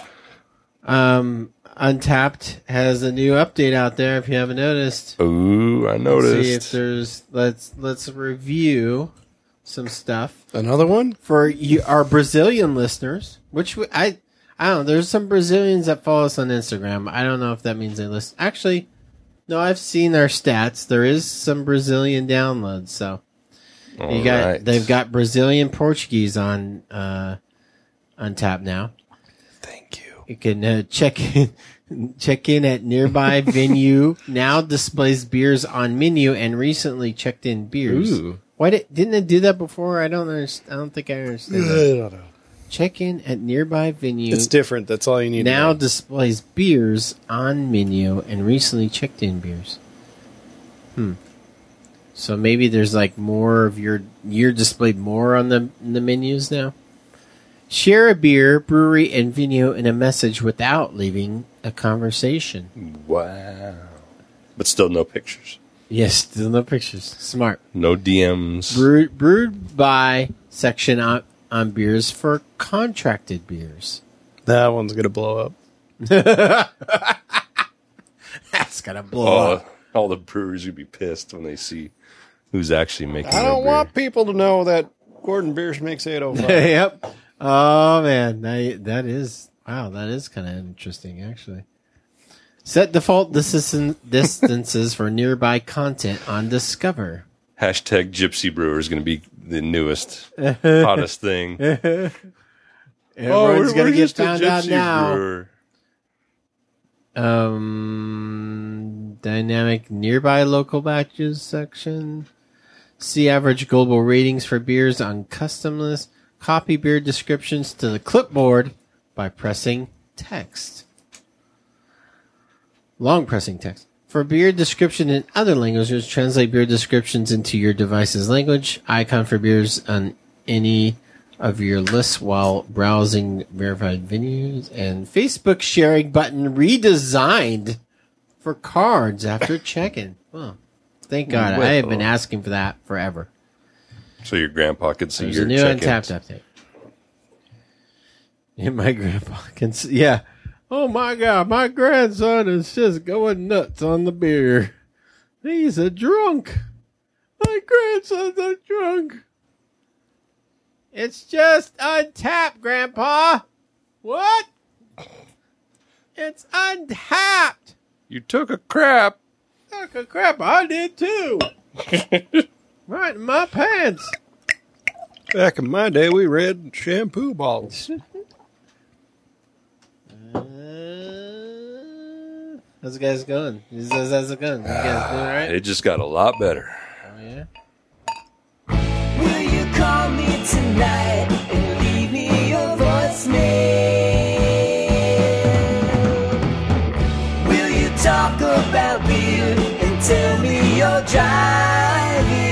Um, Untapped has a new update out there. If you haven't noticed, Ooh, I Let's noticed. see if there's let's let's review some stuff Another one? for you, our Brazilian listeners. Which we, I I don't know. There's some Brazilians that follow us on Instagram. I don't know if that means they listen. Actually, no. I've seen their stats. There is some Brazilian downloads. So All you got right. they've got Brazilian Portuguese on uh, Untapped now. Thank you. You can uh, check in, check in at nearby venue. Now displays beers on menu and recently checked in beers. Ooh. Why did, didn't it do that before? I don't understand. I don't think I understand. I That. don't know. Check in at nearby venue. It's different. That's all you need Now to know. displays beers on menu and recently checked in beers. Hmm. So maybe there's like more of your you're displayed more on the the menus now. Share a beer, brewery, and venue in a message without leaving a conversation. Wow. But still no pictures. Yes, still no pictures. Smart. No D Ms. Brewed, brewed by section on, on beers for contracted beers. That one's going to blow up. That's gonna blow Oh, up. all the breweries would be pissed when they see who's actually making I their don't beer. want people to know that Gordon Biersch makes eight oh five. Yep. Oh man, that, that is wow. That is kind of interesting, actually. Set default dis- distances for nearby content on Discover. Hashtag Gypsy Brewer is going to be the newest, hottest thing. Everyone's we're- gonna we're get just a found out Gypsy now. Brewer. Um, dynamic nearby local batches section. See average global ratings for beers on custom list. Copy beer descriptions to the clipboard by pressing text. Long pressing text. For beer description in other languages, translate beer descriptions into your device's language. Icon for beers on any of your lists while browsing verified venues. And Facebook sharing button redesigned for cards after check-in. Well, thank God. I have been asking for that forever. So your grandpa could see There's your a new check-ins. Untapped update. Yeah, my grandpa can see. Yeah. Oh my God, my grandson is just going nuts on the beer. He's a drunk. My grandson's a drunk. It's just Untapped, Grandpa. What? It's Untapped. You took a crap. Look a crap, I did too. Right in my pants. Back in my day, we read shampoo bottles. Uh, how's it guys going? How's, how's it going? You guys doing all right? It just got a lot better. Oh, yeah? Will you call me tonight and leave me your voicemail? Will you talk about beer and tell me you're driving?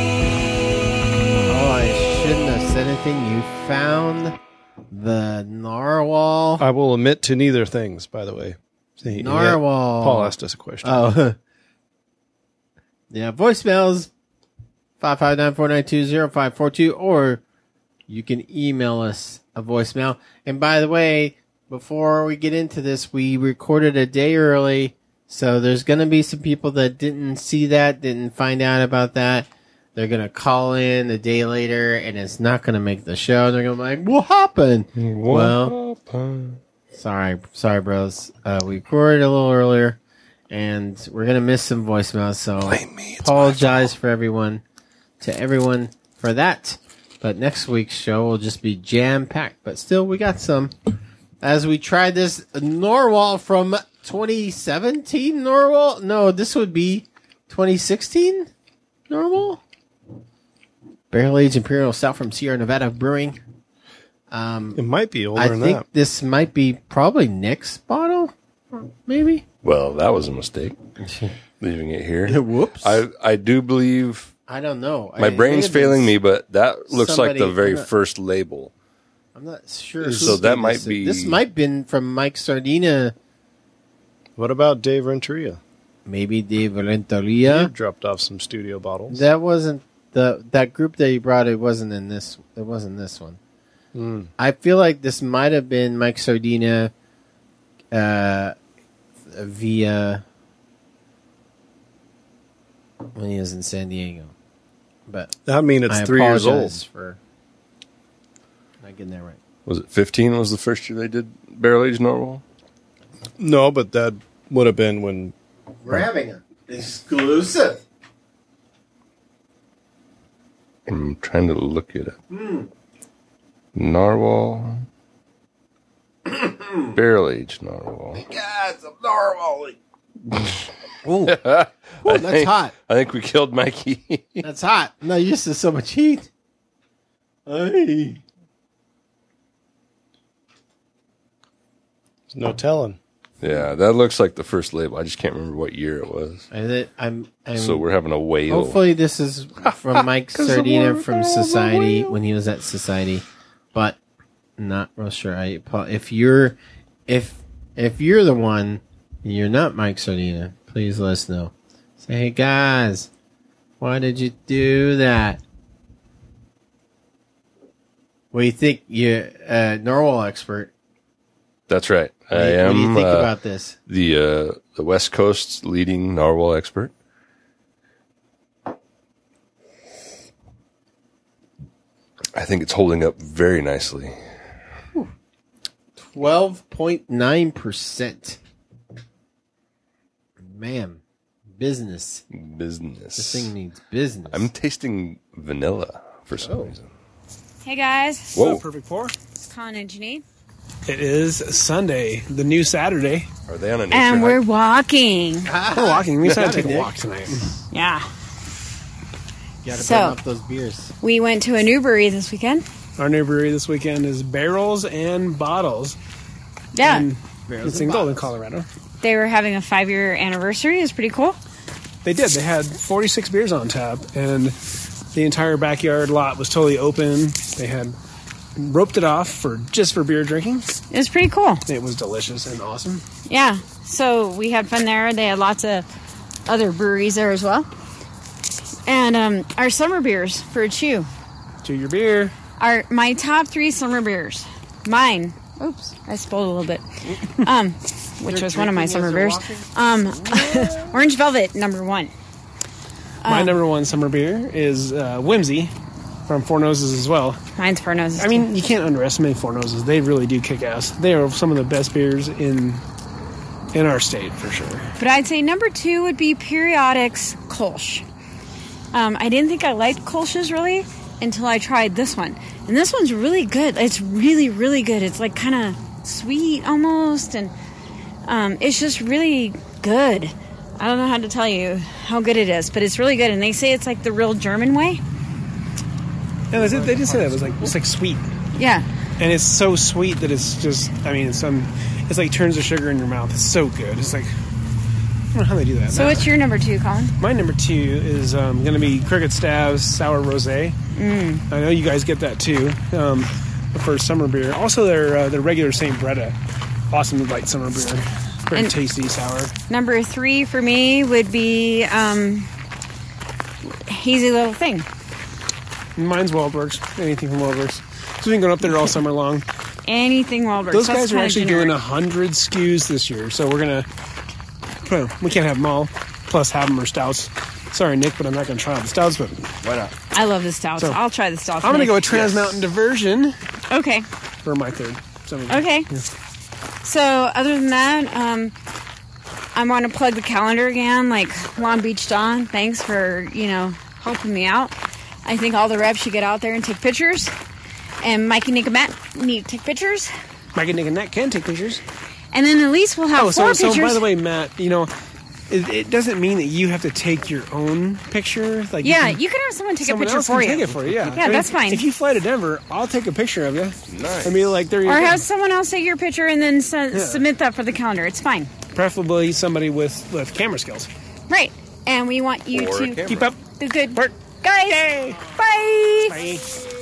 Oh, I shouldn't have said anything. You found the narwhal. I will admit to neither things, by the way. See, Narwhal. Paul asked us a question. Oh. Yeah, voicemails five five nine, four nine two, zero five four two, or you can email us a voicemail. And by the way, before we get into this, we recorded a day early, so there's going to be some people that didn't see that, didn't find out about that. They're going to call in a day later, and it's not going to make the show. They're going to be like, what happened? What Well, happened? Sorry, sorry, bros. Uh, we recorded a little earlier, and we're gonna miss some voicemails. So Blame me, it's apologize for everyone, to everyone for that. But next week's show will just be jam packed. But still, we got some. As we tried this Narwhal from twenty seventeen Narwhal. No, this would be twenty sixteen Narwhal. Barrel Aged Imperial Stout from Sierra Nevada Brewing. Um, It might be older I than think that. this might be probably Nick's bottle, maybe. Well, that was a mistake. Leaving it here. Whoops. I, I do believe I don't know. my I brain's think it failing is- me, but that looks like the somebody- very I'm not- first label. I'm not sure. So who that gave might this. be- This might been from Mike Sardina, What about Dave Renteria? maybe Dave He Renteria. dropped off some studio bottles. That wasn't the that group that he brought. It wasn't in this. It wasn't this one. Mm. I feel like this might have been Mike Sardina, uh, via when he was in San Diego. But I mean, it's I three years old. apologize for not getting that right. Was it fifteen was the first year they did Barrel Aged Narwhal? No, but that would have been when. We're having an exclusive. I'm trying to look it up. Narwhal. Barrel Aged Narwhal. God, some narwhal. Oh, I that's think- hot. I think we killed Mikey. That's hot. I'm not used to so much heat. Hey. There's no telling. Yeah, that looks like the first label. I just can't remember what year it was. And it, I'm, I'm So we're having a whale. hopefully this is from Mike 'Cause the Sardina water from fell over Society whale. when he was at Society, but not real sure. I apo- if you're if if you're the one, and you're not Mike Sardina, please let us know. Say, hey guys, why did you do that? What do you think? You uh, Narwhal expert. That's right. What do I you, am what do you think uh, about this? the uh, the West Coast's leading narwhal expert. I think it's holding up very nicely. Twelve point nine percent. Man, business. Business. This thing needs business. I'm tasting vanilla for some Oh. reason. Hey guys, Whoa. Perfect Pour. it's Colin and Janine, It is Sunday, the new Saturday. Are they on a nature and we're hike? walking. We're walking. We decided to take a Nick. walk tonight. Yeah, You gotta So- burn up those beers. we went to a new brewery this weekend. Our new brewery this weekend is Barrels and Bottles. Yeah, And Barrels it's and in Golden, Bottles. Colorado. they were having a five-year anniversary. It was pretty cool. They did. They had forty-six beers on tap, and the entire backyard lot was totally open. They had roped it off for just for beer drinking. It was pretty cool. It was delicious and awesome. Yeah, so we had fun there. They had lots of other breweries there as well. And um, our summer beers for a chew. To your beer. Our my top three summer beers. Mine. Oops, I spilled a little bit. Um, which was one of my summer beers. Um, Orange Velvet, number one. My number one summer beer is uh, Whimsy from Four Noses as well. Mine's Four Noses. I mean, you can't underestimate Four Noses. They really do kick ass. They are some of the best beers in in our state for sure. But I'd say number two would be Periodics Kolsch. Um, I didn't think I liked Kolsch's really, until I tried this one. And this one's really good. It's really, really good. It's like kind of sweet almost. And um, it's just really good. I don't know how to tell you how good it is, but it's really good. And they say it's like the real German way. Yeah, they, they did say that. It was like, it's like sweet. Yeah. And it's so sweet that it's just, I mean, it's, some, it's like turns the sugar in your mouth. It's so good. It's like, I don't know how they do that. So what's your number two, Colin? My number two is um, going to be Crooked Stav's Sour Rosé. Mm. I know you guys get that too um, for summer beer. Also, their uh, their regular Saint Breda, awesome light summer beer, very And tasty sour. Number three for me would be um, Hazy Little Thing. Mine's Waldworks. Anything from Waldworks. So we've been going up there all summer long. Anything Waldworks. Those That's guys are kinda actually generic. doing a hundred S K Us this year, so we're gonna. Well, we can't have them all. Plus, have them or stouts. Sorry, Nick, but I'm not gonna try the stouts. But Why not? I love the stouts. So, I'll try the stouts. I'm gonna Nick. go with Trans Mountain Diversion Okay. for my third. So, Okay. So other than that, um, I want to plug the calendar again. Like Long Beach Dawn, thanks for you know helping me out. I think all the reps should get out there and take pictures. And Mike and Nick and Matt need to take pictures. Mike and Nick and Nat can take pictures. And then at least we'll have Oh, four so, pictures. so by the way, Matt, you know, it, it doesn't mean that you have to take your own picture. Like, yeah, you can, you can have someone take a someone picture else for can you. take it for you. Yeah, Yeah, that's fine. If you fly to Denver, I'll take a picture of you. Nice. I mean, like there you Or go. have someone else take your picture and then su- Yeah. submit that for the calendar. It's fine. Preferably somebody with, with camera skills. Right. And we want you Or a to camera. Keep up. do good. Bert. Guys, Yay. bye. Bye.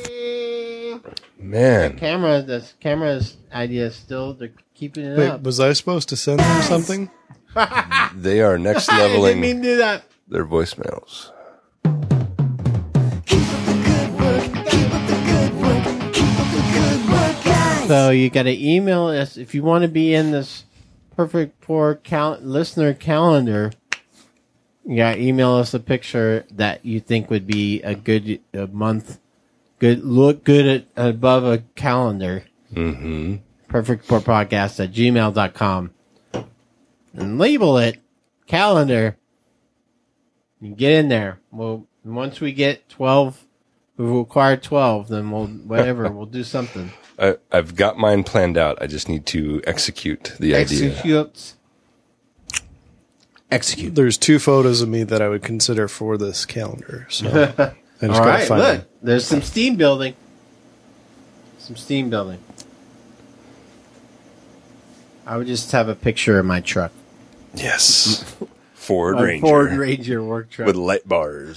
Man. Camera, this camera's idea is still they're keeping it Wait, up. was I supposed to send them something? They are next I didn't leveling mean to do that. their voicemails. So you got to email us if you want to be in this perfect poor cal- listener calendar. You got to email us a picture that you think would be a good a month, good look good at, above a calendar. Mm-hmm. Perfect poor podcast at gmail dot com and label it calendar. You get in there. Well, once we get twelve, we've acquired twelve. Then we'll whatever we'll do something. I, I've got mine planned out. I just need to execute the idea. Execute. Execute. There's two photos of me that I would consider for this calendar. So I just All gotta right, find look. them. There's some steam building. Some steam building. I would just have a picture of my truck. Yes. Ford A Ranger. Ford Ranger work truck. With light bars.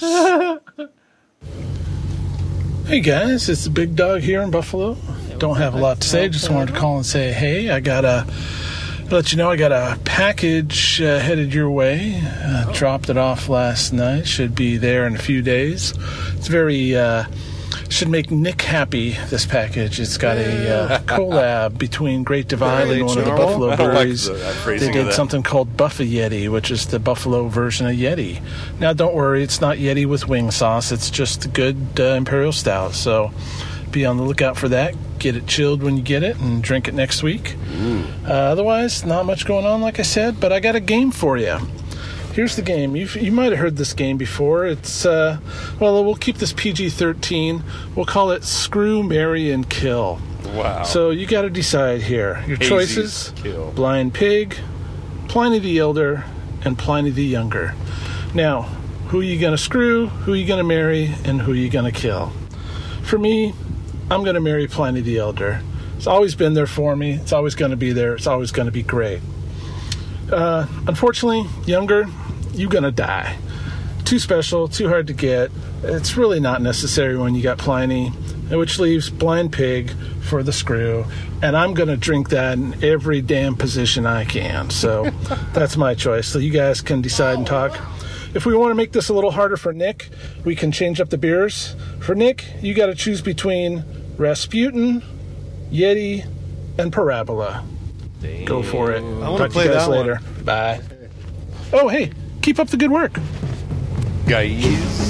Hey guys, it's the Big Dog here in Buffalo. Don't have a lot to say, just wanted to call and say hey. I got a, let you know I got a package uh, headed your way. Uh, dropped it off last night, should be there in a few days. It's very, uh, should make Nick happy, this package. It's got a uh, collab between Great Divide and one of the Buffalo I like breweries. the- that They phrasing of did that. something called Buffa Yeti, which is the Buffalo version of Yeti. Now, don't worry, it's not Yeti with wing sauce. It's just a good uh, Imperial Stout. So be on the lookout for that. Get it chilled when you get it and drink it next week. Uh, otherwise, not much going on, like I said, but I got a game for you. Here's the game. You've, you might have heard this game before. It's, uh, well, we'll keep this P G thirteen. We'll call it Screw, Marry, and Kill. Wow. So you got to decide here. Your Hazy's choices: Kill. Blind Pig, Pliny the Elder, and Pliny the Younger. Now, who are you going to screw, who are you going to marry, and who are you going to kill? For me, I'm going to marry Pliny the Elder. It's always been there for me. It's always going to be there. It's always going to be great. Uh, unfortunately, Younger, you're going to die. Too special, too hard to get. It's really not necessary when you got Pliny, which leaves Blind Pig for the screw. And I'm going to drink that in every damn position I can. So that's my choice. So you guys can decide and talk. If we want to make this a little harder for Nick, we can change up the beers. For Nick, you got to choose between Rasputin, Yeti, and Parabola. Go for it. I wanna Talk to play you guys that one. later. Bye. Oh, hey, keep up the good work. Guys.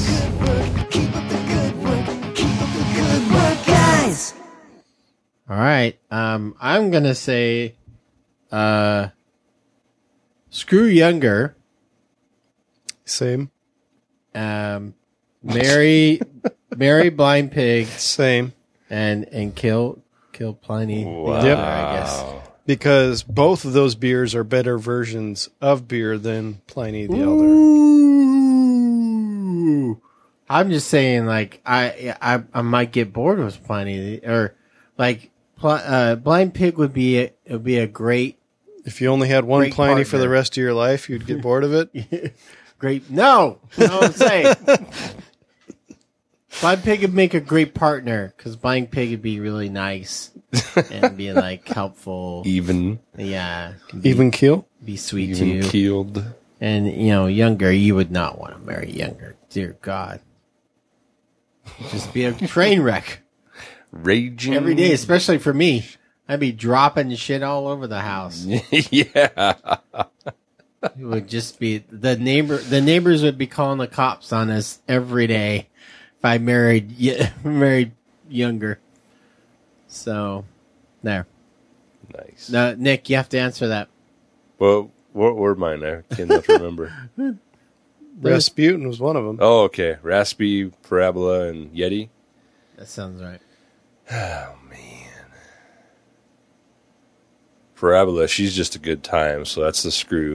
Guys. All right. Um, I'm gonna say, uh, screw Younger. Same. Um, marry, marry Blind Pig Same. and and kill kill Pliny. the Wow. Elder, Yep. I guess. Because both of those beers are better versions of beer than Pliny the Elder. Ooh. I'm just saying, like I I I might get bored with Pliny, the- or like Pl- uh, Blind Pig would be a, it would be a great If you only had one Great Pliny for the partner. rest of your life, you'd get bored of it. great. No, you know what I'm saying. Blind Pig would make a great partner because Blind Pig would be really nice and be like helpful. Even, Yeah, be, Even keel? be sweet even to you. keeled. And you know, younger, you would not want to marry younger. Dear God, just be a train wreck Raging. every day, especially for me. I'd be dropping shit all over the house. Yeah. It would just be the neighbor. The neighbors would be calling the cops on us every day if I married y- married younger. So, there. Nice. Now, Nick, you have to answer that. Well, what were mine? I cannot remember. Rasputin was one of them. Oh, okay. Raspy, Parabola, and Yeti. That sounds right. Oh, man. Parabola, she's just a good time, so that's the screw.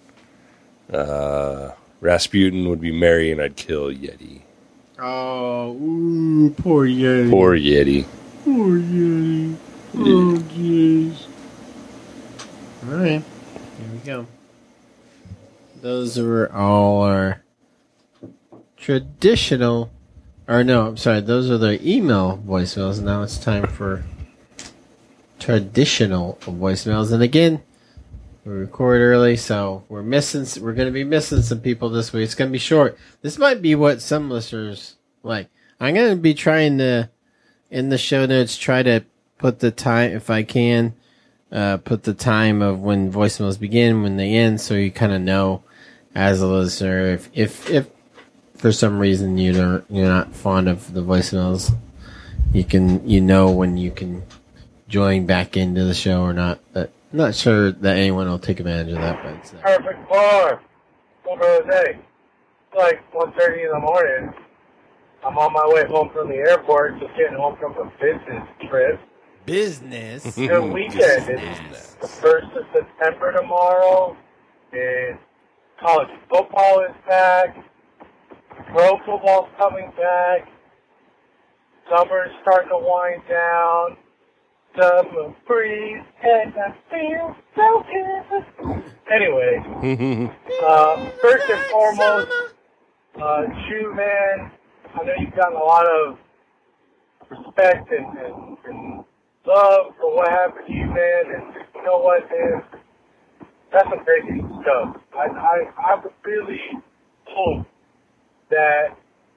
Uh, Rasputin would be Mary, and I'd kill Yeti. Oh, ooh, poor Yeti. Poor Yeti. Poor Yeti. Oh, jeez. All right. Here we go. Those were all our traditional, or no, I'm sorry, those are the email voicemails. Now it's time for traditional voicemails. And again, we record early, so we're missing, we're going to be missing some people this week. It's going to be short. This might be what some listeners like. I'm going to be trying to, in the show notes, try to put the time, if I can, uh, put the time of when voicemails begin, when they end, so you kind of know as a listener, if, if, if for some reason you don't, you're not fond of the voicemails, you can, you know, when you can join back into the show or not. But I'm not sure that anyone will take advantage of that, but it's there. Perfect farm. What was day? It's like one thirty in the morning. I'm on my way home from the airport, just getting home from a business trip. Business. Good weekend. It's the first of September tomorrow, and college football is back. Pro football's coming back. Summer's starting to wind down. Summer breeze, and I feel so good. Anyway, uh, first and foremost, uh, Chew, man, I know you've gotten a lot of respect and, and, and love for what happened to you, man. And you know what, man? That's some crazy stuff. I, I, I would really hope that,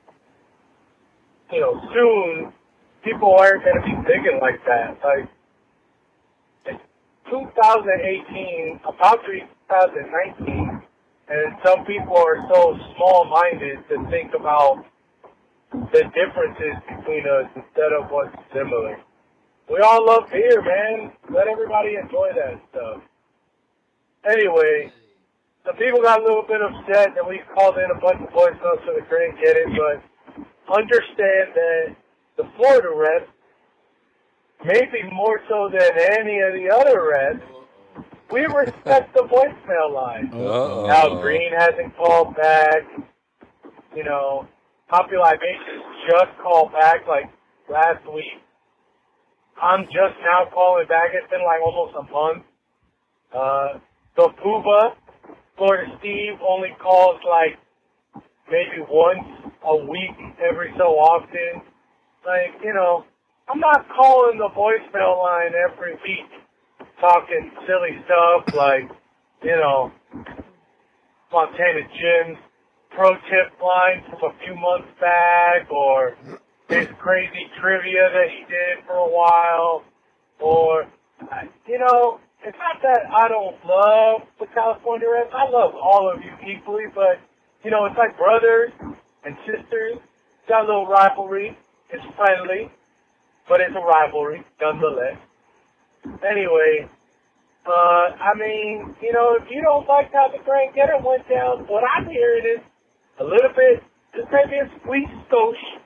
you know, soon people aren't going to be thinking like that. Like, it's two thousand eighteen, about to be two thousand nineteen, and some people are so small-minded to think about the differences between us instead of what's similar. We all love beer, man. Let everybody enjoy that stuff. Anyway, some people got a little bit upset that we called in a bunch of voicemails so they couldn't get it, but understand that the Florida rep, maybe more so than any of the other reps, we respect the voicemail line. Uh-oh. Al Green hasn't called back. You know, Popular Libations just called back like last week. I'm just now calling back. It's been like almost a month. Uh, the Pooba, Florida Steve, only calls like maybe once a week every so often. Like, you know, I'm not calling the voicemail line every week talking silly stuff like, you know, Montana Jim's pro tip line from a few months back, or his crazy trivia that he did for a while, or, you know, it's not that I don't love the California Reds. I love all of you equally, but, you know, it's like brothers and sisters. Got a little rivalry. It's friendly, but it's a rivalry nonetheless. Anyway, uh, I mean, you know, if you don't like how the Grand Getter went down, what I'm hearing is a little bit, just maybe a sweet skosh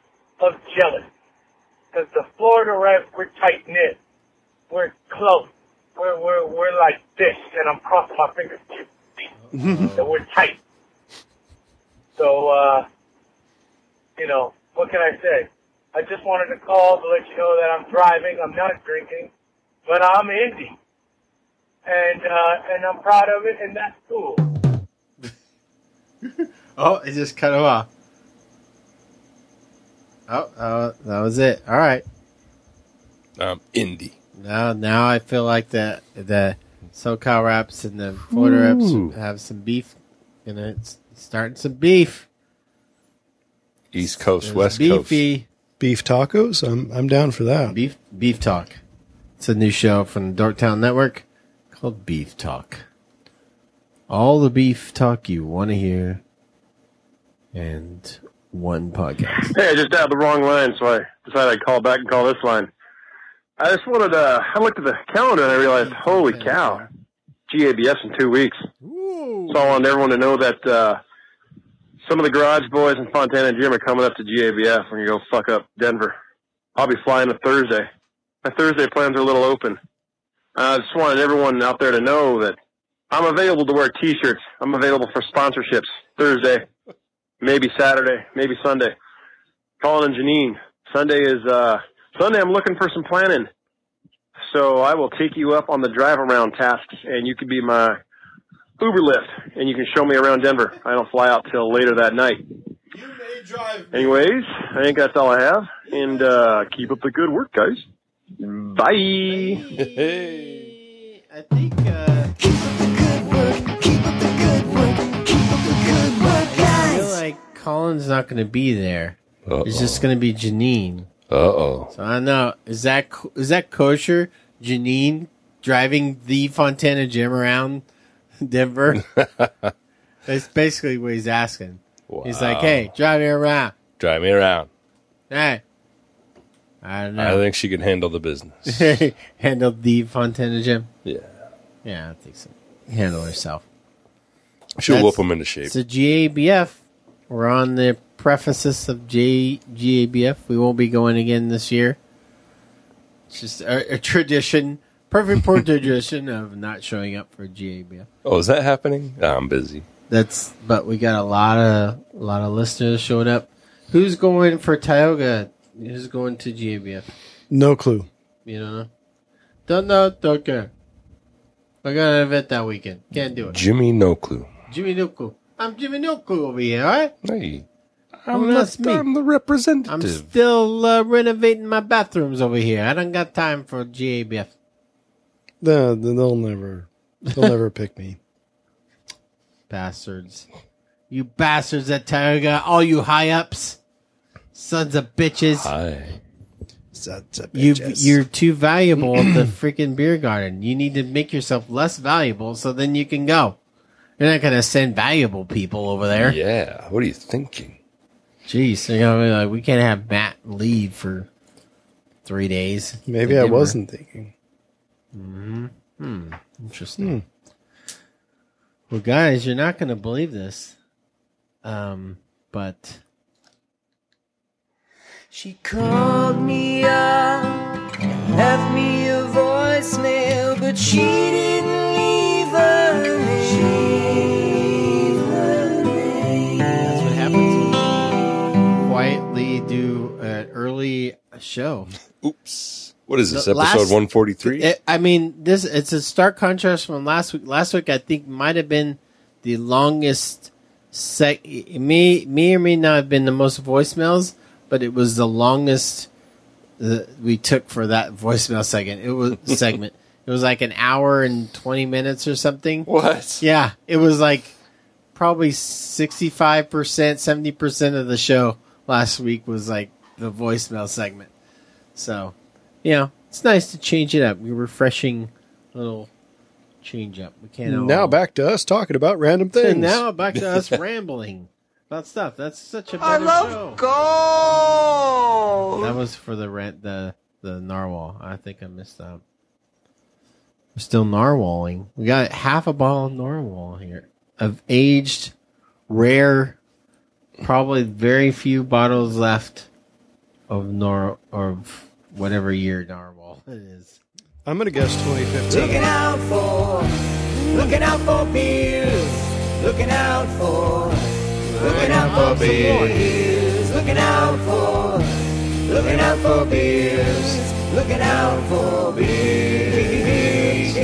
of jealousy. Because the Florida Revs, we're tight knit. We're close. We're, we're, we're like this, and I'm crossing my fingers. So we're tight. So, uh, you know, what can I say? I just wanted to call to let you know that I'm driving. I'm not drinking, but I'm Indy. And, uh, and I'm proud of it, and that's cool. Oh, it just cut him off. Oh, uh, that was it. All right. Um, Indy. Now, now I feel like the the SoCal Raps and the Florida Ooh. Raps have some beef. You know, it's starting some beef. East Coast, It's West beefy. Coast. Beef tacos? I'm I'm down for that. Beef Beef Talk. It's a new show from the Dorktown Network called Beef Talk. All the beef talk you want to hear, and one podcast. Hey, I just dialed the wrong line, so I decided I'd call back and call this line. I just wanted to, I looked at the calendar and I realized, holy cow, G A B S in two weeks. Ooh. So I wanted everyone to know that uh, some of the Garage Boys and Fontana and Jim are coming up to G A B F when you go fuck up Denver. I'll be flying a Thursday. My Thursday plans are a little open. I just wanted everyone out there to know that I'm available to wear T-shirts. I'm available for sponsorships Thursday, maybe Saturday, maybe Sunday. Colin and Janine. Sunday is, uh, Sunday I'm looking for some planning. So I will take you up on the drive around tasks and you can be my Uber Lyft and you can show me around Denver. I don't fly out till later that night. You may drive. Anyways, I think that's all I have. And, uh, keep up the good work, guys. Bye. Hey. I think, uh, Keep up the good work. Keep up the good work. Keep up the good work, I feel guys. like Colin's not going to be there. Uh-oh. It's just going to be Janine. Uh-oh. So I don't know. Is that co- is that kosher? Janine driving the Fontana Gym around Denver? That's basically what he's asking. Wow. He's like, "Hey, drive me around." Drive me around. Hey, I don't I know. think she can handle the business. Handle the Fontana Gym. Yeah. Yeah, I think so. Handle herself. She'll That's- whoop him into shape. So G A B F. We're on the prefaces of J- G A B F. We won't be going again this year. It's just a, a tradition, perfect poor tradition of not showing up for G A B F. Oh, is that happening? Oh, I'm busy. That's, but we got a lot of a lot of listeners showing up. Who's going for Tioga? Who's going to G A B F? No clue. You don't know? Don't know. Don't care. I got an event that weekend. Can't do it. Jimmy No Clue. Jimmy Nuku. I'm Jimmy Nuku over here. All right. Hey. Well, I'm, that's not, me. I'm the representative. I'm still uh, renovating my bathrooms over here. I don't got time for G A B F. The, the, they'll never, they'll never pick me. Bastards. You bastards at Tioga. All you high ups. Sons of bitches. Hi. Sons of You, bitches. you're too valuable at the freaking beer garden. You need to make yourself less valuable so then you can go. You're not going to send valuable people over there. Yeah. What are you thinking? Jeez. They're gonna be like, we can't have Matt leave for three days. Maybe in I Denver. wasn't thinking. Hmm. Interesting. Well, guys, you're not going to believe this. Um, but She called me up and left me a voicemail, but she didn't leave her name. that's what happens when you quietly do an early show. Oops. What is this, The episode last- one forty-three? It, I mean, this it's a stark contrast from last week. Last week, I think, might have been the longest. Sec- it may, may or may not have been the most voicemails, but it was the longest uh, we took for that voicemail segment. It was segment. It was like an hour and twenty minutes or something. What? Yeah, it was like probably sixty-five percent, seventy percent of the show last week was like the voicemail segment. So, you know, it's nice to change it up. We're refreshing little change up. We can't all- Now back to us talking about random things. And now back to us rambling about stuff. That's such a better I love show. gold. That was for the rent the the narwhal. I think I missed that. We're still narwhaling. We got half a bottle of narwhal here of aged, rare, probably very few bottles left of Nor of whatever year Narwhal it is. I'm gonna guess twenty fifteen. Looking out for, looking out for beers. Looking out for, looking out for beers. Looking out for, looking out for beers. Looking out for beers.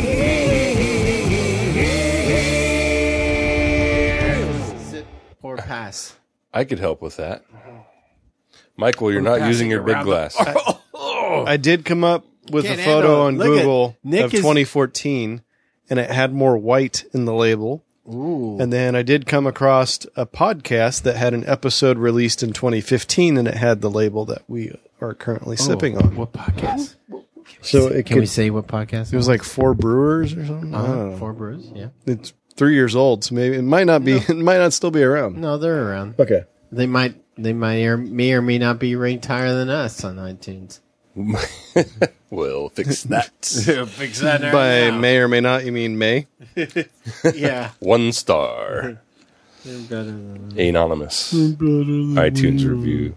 Sit or pass. I could help with that. Michael, you're not passing using your big around glass. I did come up with Can't a photo handle it. on Look at- Google Nick of is- twenty fourteen, and it had more white in the label. Ooh. And then I did come across a podcast that had an episode released in twenty fifteen, and it had the label that we are currently sipping on. What podcast? So it Can could, we say what podcast? it was like Four Brewers or something. I uh, don't know. Four Brews. Yeah. It's three years old, so maybe it might not be. It might not still be around. No, they're around. Okay. They might. They might or may or may not be ranked higher than us on iTunes. We'll fix that. Fix that right By now. may or may not, you mean May? Yeah. One star. They're better than Anonymous. iTunes review.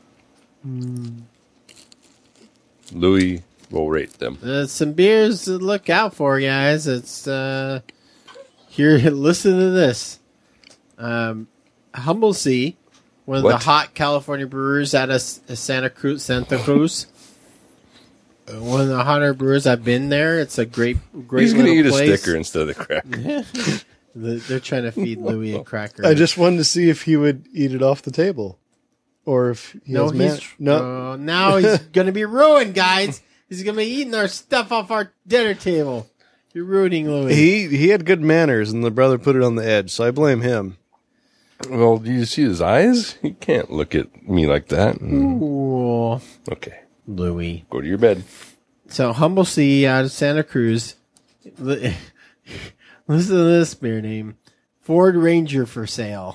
Louis will rate them. Uh, some beers to look out for, guys. It's uh, here. Listen to this. Um, Humble Sea, one of What? the hot California brewers out of S- Santa Cruz, Santa Cruz. Uh, one of the hotter brewers. I've been there. It's a great, great. He's going to little eat place. a sticker instead of the cracker. The- They're trying to feed Louis a cracker. I just wanted to see if he would eat it off the table, or if he no, has man- he's no. uh, now he's gonna be ruined, guys. He's gonna be eating our stuff off our dinner table. You're ruining Louis. He he had good manners, and the brother put it on the edge, so I blame him. Well, do you see his eyes? He can't look at me like that. Mm. Ooh, Okay, Louis. go to your bed. So Humble Sea out of Santa Cruz. Li- Listen to this beer name: Ford Ranger for sale.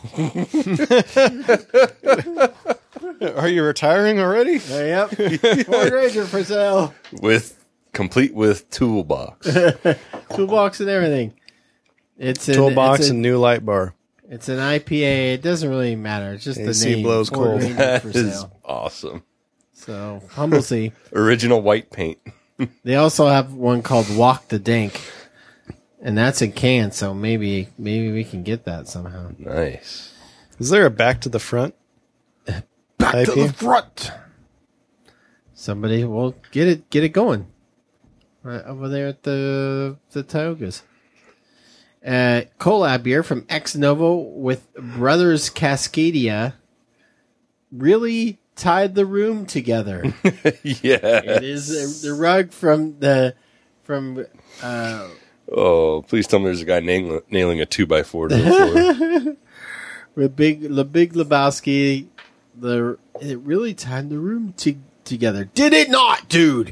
Are you retiring already? Uh, yep, Ford Ranger for sale. With complete with toolbox. Toolbox and everything. It's an, Toolbox it's a- and new light bar. It's an I P A. It doesn't really matter. It's just A the C name. blows Ford cold. Ranger That for is sale. awesome. So Humble Sea. Original white paint. They also have one called Walk the Dank, and that's in can. So maybe maybe we can get that somehow. Nice. Is there a back to the front? Back I to P A? the front. Somebody will get it get it going right over there at the the Tiogas. Uh, collab beer from Ex Novo with Brothers Cascadia really tied the room together. Yeah. It is the rug from the from uh, Oh, please tell me there's a guy nailing, nailing a two by four to the floor. with big the Big Lebowski. The it really tied the room to, together. Did it not, dude?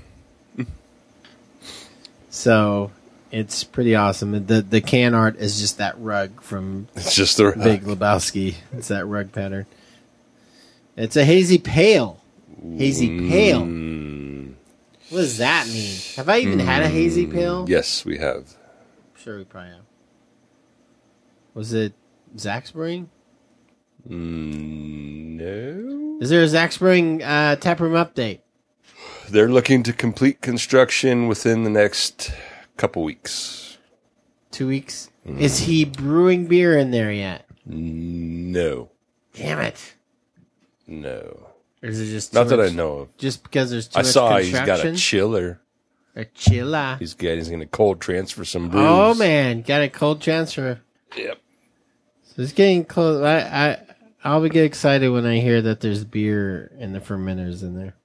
So it's pretty awesome. The the can art is just that rug from It's just the Big Lebowski. It's that rug pattern. It's a hazy pale. Hazy pale. Mm, What does that mean? Have I even had a hazy pale? yes, we have. Sure, we probably have. Was it Zach Spring? Mm, no. Is there a Zach Spring uh, taproom update? They're looking to complete construction within the next couple weeks. Two weeks? Is he brewing beer in there yet? No. Damn it. No. Or is it just too Not that much- I know of. Just because there's too I much saw he's got a construction? chiller. A chiller. He's got, he's going to cold transfer some brews. Oh, man. Got a cold transfer. Yep. So it's getting close. I, I, I'll get excited when I hear that there's beer in the fermenters in there.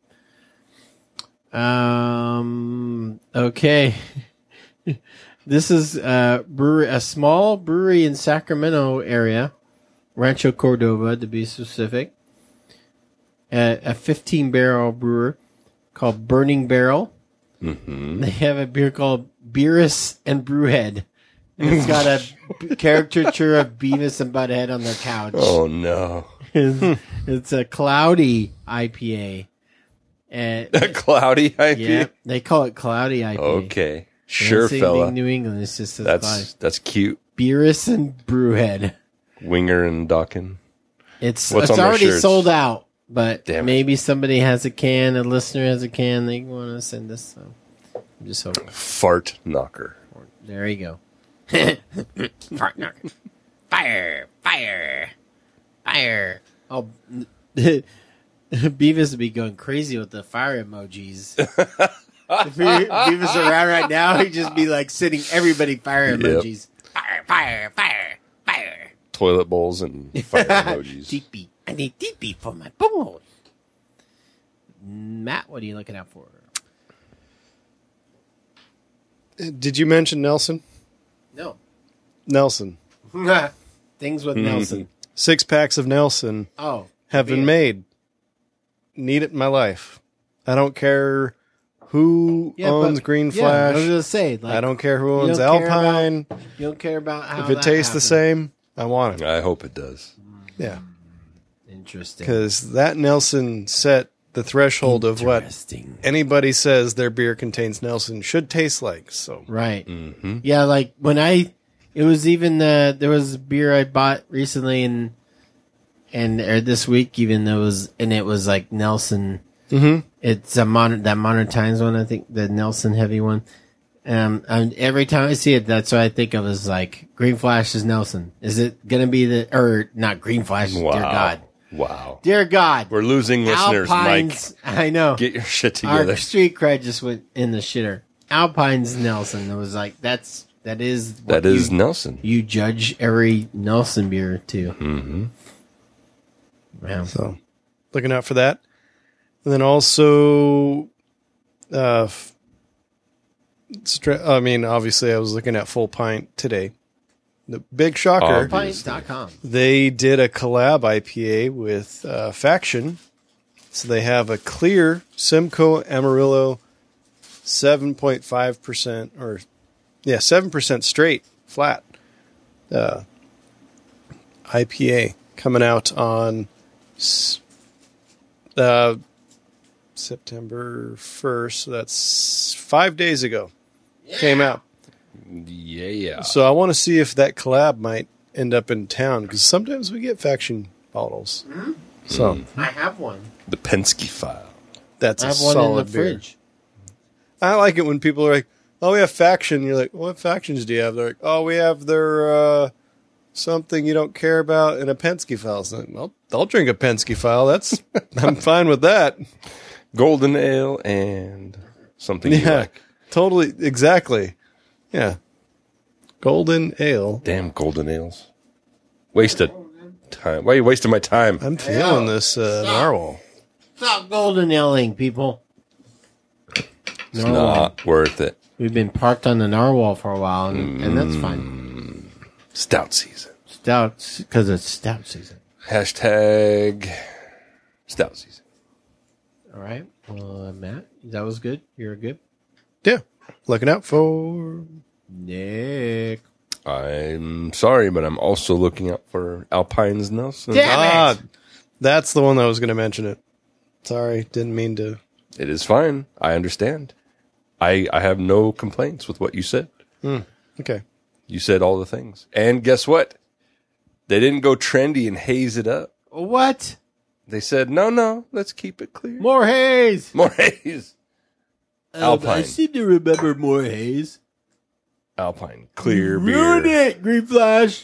Um. Okay. This is uh brewery, a small brewery in Sacramento area, Rancho Cordova to be specific. A, a fifteen barrel brewer called Burning Barrel. Mm-hmm. They have a beer called Beerus and Brewhead. And it's got a b- caricature of Beavis and Butthead on their couch. Oh, no. It's, it's a cloudy I P A. And A cloudy I P A? yeah, they call it cloudy I P A. Okay. They Sure, don't say fella. anything New England. It's just That's cloudy. that's cute. Beerus and Brewhead. Winger and Dawkin. It's What's it's on their already shirts? sold out. But Damn it. maybe somebody has a can, a listener has a can they want to send us. So I'm just hoping. Fart knocker. There you go. Fart knocker. Fire, fire, fire. Oh, Beavis would be going crazy with the fire emojis. If he, Beavis around right now, he'd just be like sending everybody fire Yep. emojis. Fire, fire, fire, fire. Toilet bowls and fire emojis. Deepy. I need deepy for my bowl. Matt, what are you looking out for? Did you mention Nelson? No. Nelson. Things with Nelson. Six packs of Nelson Oh. have been beer. made. Need it in my life. I don't care who Yeah, owns but- Green yeah, Flash. I was gonna say, like, I don't care who you owns don't care about- Alpine. You don't care about how If it that tastes the happened. same, I want it. I hope it does. Yeah. Interesting. Because that Nelson set the threshold of what Interesting. anybody says their beer contains Nelson should taste like. So Right. Mm-hmm. Yeah, like when I, it was even uh, there was a beer I bought recently and and or this week even there was and it was like Nelson. Mhm. It's a modern that Modern Times one I think the Nelson heavy one. Um, and every time I see it, that's what I think of as like Green Flash is Nelson. Is it gonna be the or not Green Flash? Wow. Dear God, Wow. dear God, We're losing listeners, Alpine's. I know. Mike. Get your shit together. Our street cred just went in the shitter. Alpine's Nelson. It was like that's that is what That is you, Nelson. you judge every Nelson beer too. Mm-hmm. Wow. So, looking out for that. And then also, uh, f- stra- I mean, obviously, I was looking at Full Pint today. The big shocker, Obvious. Pint dot com. they did a collab I P A with uh, Faction. So they have a clear Simcoe Amarillo seven point five percent, or yeah, seven percent straight, flat uh, I P A coming out on s- uh, September first. So that's five days ago. Came out. Yeah, yeah. So I want to see if that collab might end up in town because sometimes we get Faction bottles. So I have one. The Penske file. that's I a have one in the solid beer. fridge. I like it when people are like, "Oh, we have Faction." You're like, "What factions do you have?" They're like, "Oh, we have their uh, something you don't care about in a Penske file." So, well, I'll drink a Penske file. That's I'm fine with that. Golden ale and something you Yeah, like. totally, exactly. Yeah, golden ale. Damn golden ales. Wasted time. Why are you wasting my time? I'm feeling this uh, narwhal. Stop golden ailing, people. It's not worth it. We've been parked on the narwhal for a while, and, and that's fine. Stout season. Stout, because it's stout season. Hashtag stout season. All right. Well, uh, Matt, that was good. You're good. Yeah, looking out for Nick. I'm sorry, but I'm also looking out for Alpine's Nelson. Damn ah, it! that's the one that was going to mention it. Sorry, didn't mean to. It is fine. I understand. I I have no complaints with what you said. Okay. You said all the things. And guess what? They didn't go trendy and haze it up. What? They said, no, no, let's keep it clear. More haze. More haze. Alpine. I seem to remember more haze. Alpine. Clear Ruin beer. it, Green Flash.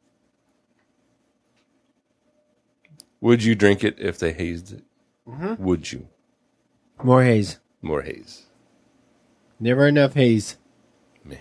Would you drink it if they hazed it? Mm-hmm. Would you? More haze. More haze. Never enough haze. Man.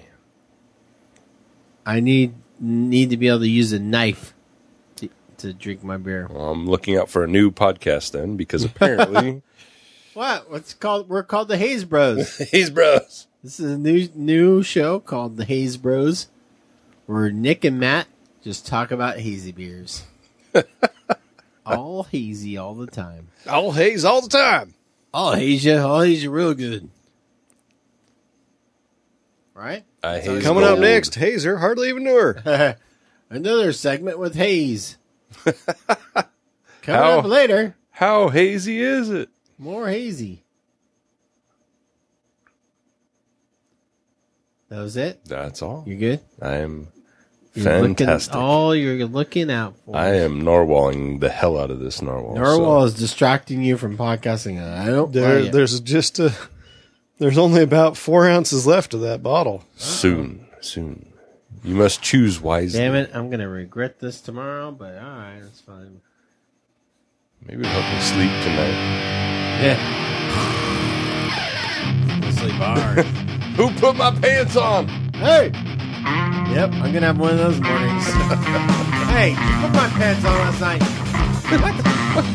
I need need to be able to use a knife to, to drink my beer. Well, I'm looking out for a new podcast then because apparently What? What's called? We're called the Haze Bros. Haze Bros. This is a new new show called the Haze Bros, where Nick and Matt just talk about hazy beers. All hazy all the time. All haze all the time. All hazy, all hazy, real good. Right? I haze Coming up gold. next, Hazer hardly even knew her. Another segment with haze. Coming How- up later, How hazy is it? more hazy. That was it? That's all. You good? I'm You're Fantastic. Looking, all you're looking out for. I am narwhaling the hell out of this narwhal. Narwhal so. is distracting you from podcasting. I don't. There, like it. there's just a, there's only about four ounces left of that bottle. Soon, soon. You must choose wisely. Damn it! I'm gonna regret this tomorrow, but all right, that's fine. Maybe it'll help me sleep tonight. Yeah. Sleep hard. Who put my pants on? Hey. Yep, I'm gonna have one of those mornings. Hey, you put my pants on last night. What the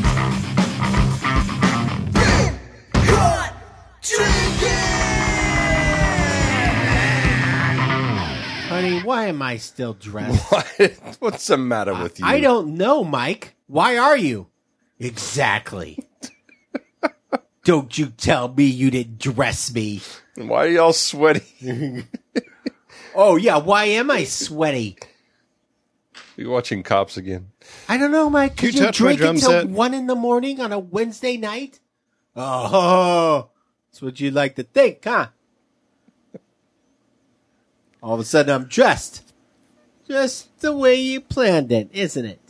Honey, why am I still dressed? What? What's the matter with you? I don't know, Mike. Why are you? Exactly. Don't you tell me you didn't dress me. Why are y'all sweaty? Oh, yeah, why am I sweaty? You watching Cops again? I don't know, Mike. Can Could you you touch my drink drum until set? one in the morning on a Wednesday night? Oh, that's what you'd like to think, huh? All of a sudden, I'm dressed. Just the way you planned it, isn't it?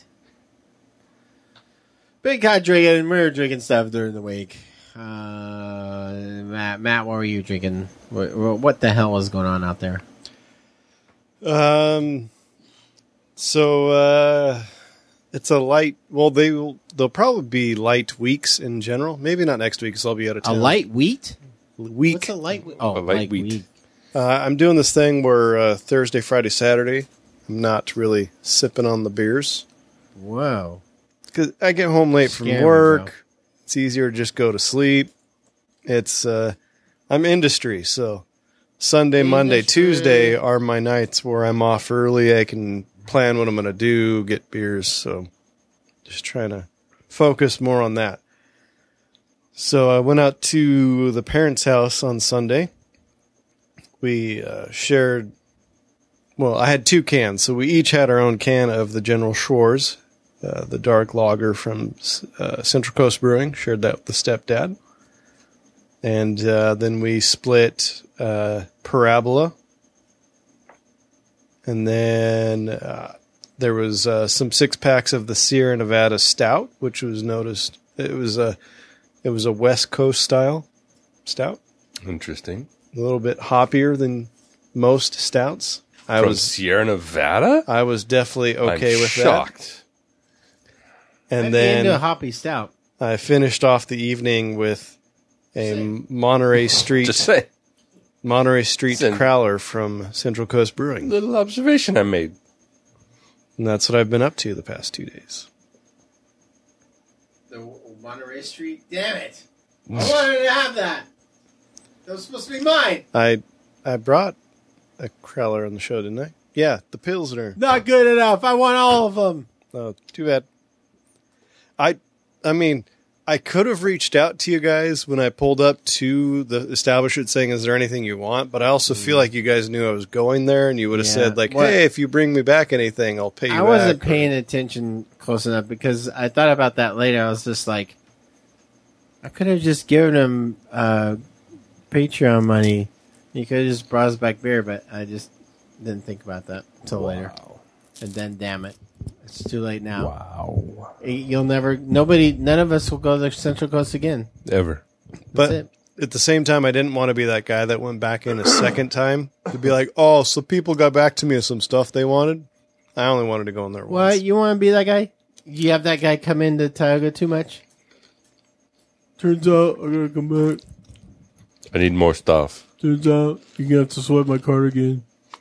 Big got drinking. We were drinking stuff during the week. Uh, Matt, Matt, what were you drinking? What, what the hell was going on out there? Um, so uh, it's a light. Well, they will. They'll probably be light weeks in general. Maybe not next week because I'll be out of A town. light wheat? week. What's a light wheat? Oh, A light wheat. Uh, I'm doing this thing where uh, Thursday, Friday, Saturday, I'm not really sipping on the beers. Whoa. Because I get home late from Scare work. myself. It's easier to just go to sleep. It's uh, I'm industry, so Sunday, Monday, Industry. Tuesday are my nights where I'm off early. I can plan what I'm going to do, get beers. So just trying to focus more on that. So I went out to the parents' house on Sunday. We uh, shared, well, I had two cans. So we each had our own can of the General Shores, uh, the dark lager from uh, Central Coast Brewing. Shared that with the stepdad. And uh, then we split uh, Parabola. And then uh, there was uh, some six packs of the Sierra Nevada Stout, which was noticed. It was a, it was a West Coast style stout. Interesting. A little bit hoppier than most stouts. I From was Sierra Nevada? I was definitely okay I'm with shocked. that. And I'd be then into a hoppy stout. I finished off the evening with a Monterey Street Just say. Monterey Street Listen. Crowler from Central Coast Brewing. Little observation I made. And that's what I've been up to the past two days. The Monterey Street. Damn it! I wanted to have that. That was supposed to be mine. I I brought a Crowler on the show, didn't I? Yeah, the Pilsner. Not good enough. I want all of them. Oh, too bad. I I mean, I could have reached out to you guys when I pulled up to the establishment saying, is there anything you want? But I also feel like you guys knew I was going there and you would have Yeah. said like, What- hey, if you bring me back anything, I'll pay you I wasn't back. paying attention close enough because I thought about that later. I was just like, I could have just given him uh, Patreon money. You could have just brought us back beer, but I just didn't think about that until later. And then, damn it, it's too late now. Wow. You'll never, nobody, none of us will go to the Central Coast again. Ever. But it. at the same time, I didn't want to be that guy that went back in a second time to be like, oh, so people got back to me with some stuff they wanted. I only wanted to go in there What? once. You want to be that guy? You have that guy come into Tioga too much? Turns out I gotta come back. I need more stuff. Turns out you're gonna have to swipe my card again.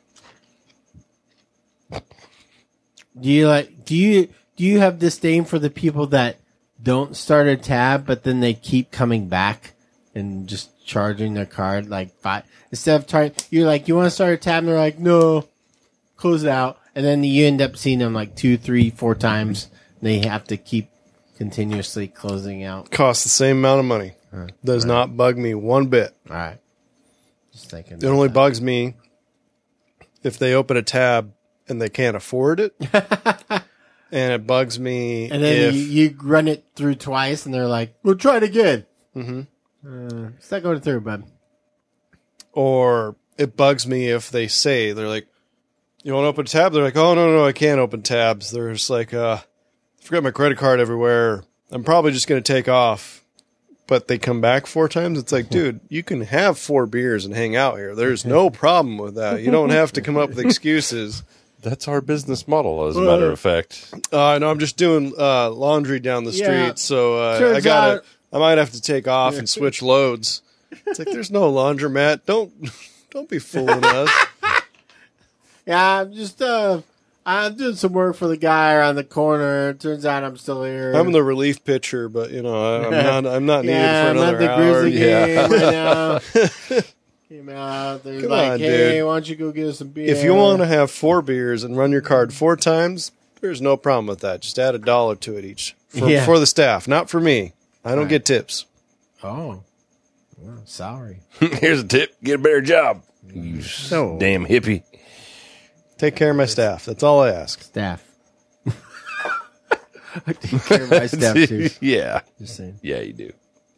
Do you like? Do you do you have disdain for the people that don't start a tab, but then they keep coming back and just charging their card like five instead of trying? You're like, you want to start a tab, and they're like, no, close it out, and then you end up seeing them like two, three, four times. And they have to keep continuously closing out. Costs the same amount of money. Huh. Does not bug me one bit. All right, just thinking. It only bugs me if they open a tab and they can't afford it. And it bugs me And then if... you, you run it through twice, and they're like, "We'll try it again." Mm-hmm. Uh, it's not going through, bud. Or it bugs me if they say, they're like, you want to open a tab? They're like, oh, no, no, I can't open tabs. They're just like, uh, I forgot my credit card everywhere. I'm probably just going to take off. But they come back four times. It's like, dude, you can have four beers and hang out here. There's no problem with that. You don't have to come up with excuses. That's our business model, as a matter of fact. Uh, no, I'm just doing uh, laundry down the street, Yeah. so uh, I Turns gotta. out- I might have to take off and switch loads. It's like there's no laundromat. Don't don't be fooling us. Yeah, I'm just uh, I'm doing some work for the guy around the corner. It turns out I'm still here. I'm the relief pitcher, but you know I, I'm not. I'm not needed yeah, for I'm another at the hour. Grizzly Yeah. game right now. Came out. They're Come like, on, hey, dude. why don't you go get us some beer? If you want to have four beers and run your card four times, there's no problem with that. Just add a dollar to it each for, Yeah. for the staff, not for me. I don't Right. get tips. Oh, well, sorry. Here's a tip. Get a better job. You So- damn hippie. Take care of my staff. That's all I ask. Staff. I take care of my staff too. Yeah. Just saying. Yeah, you do.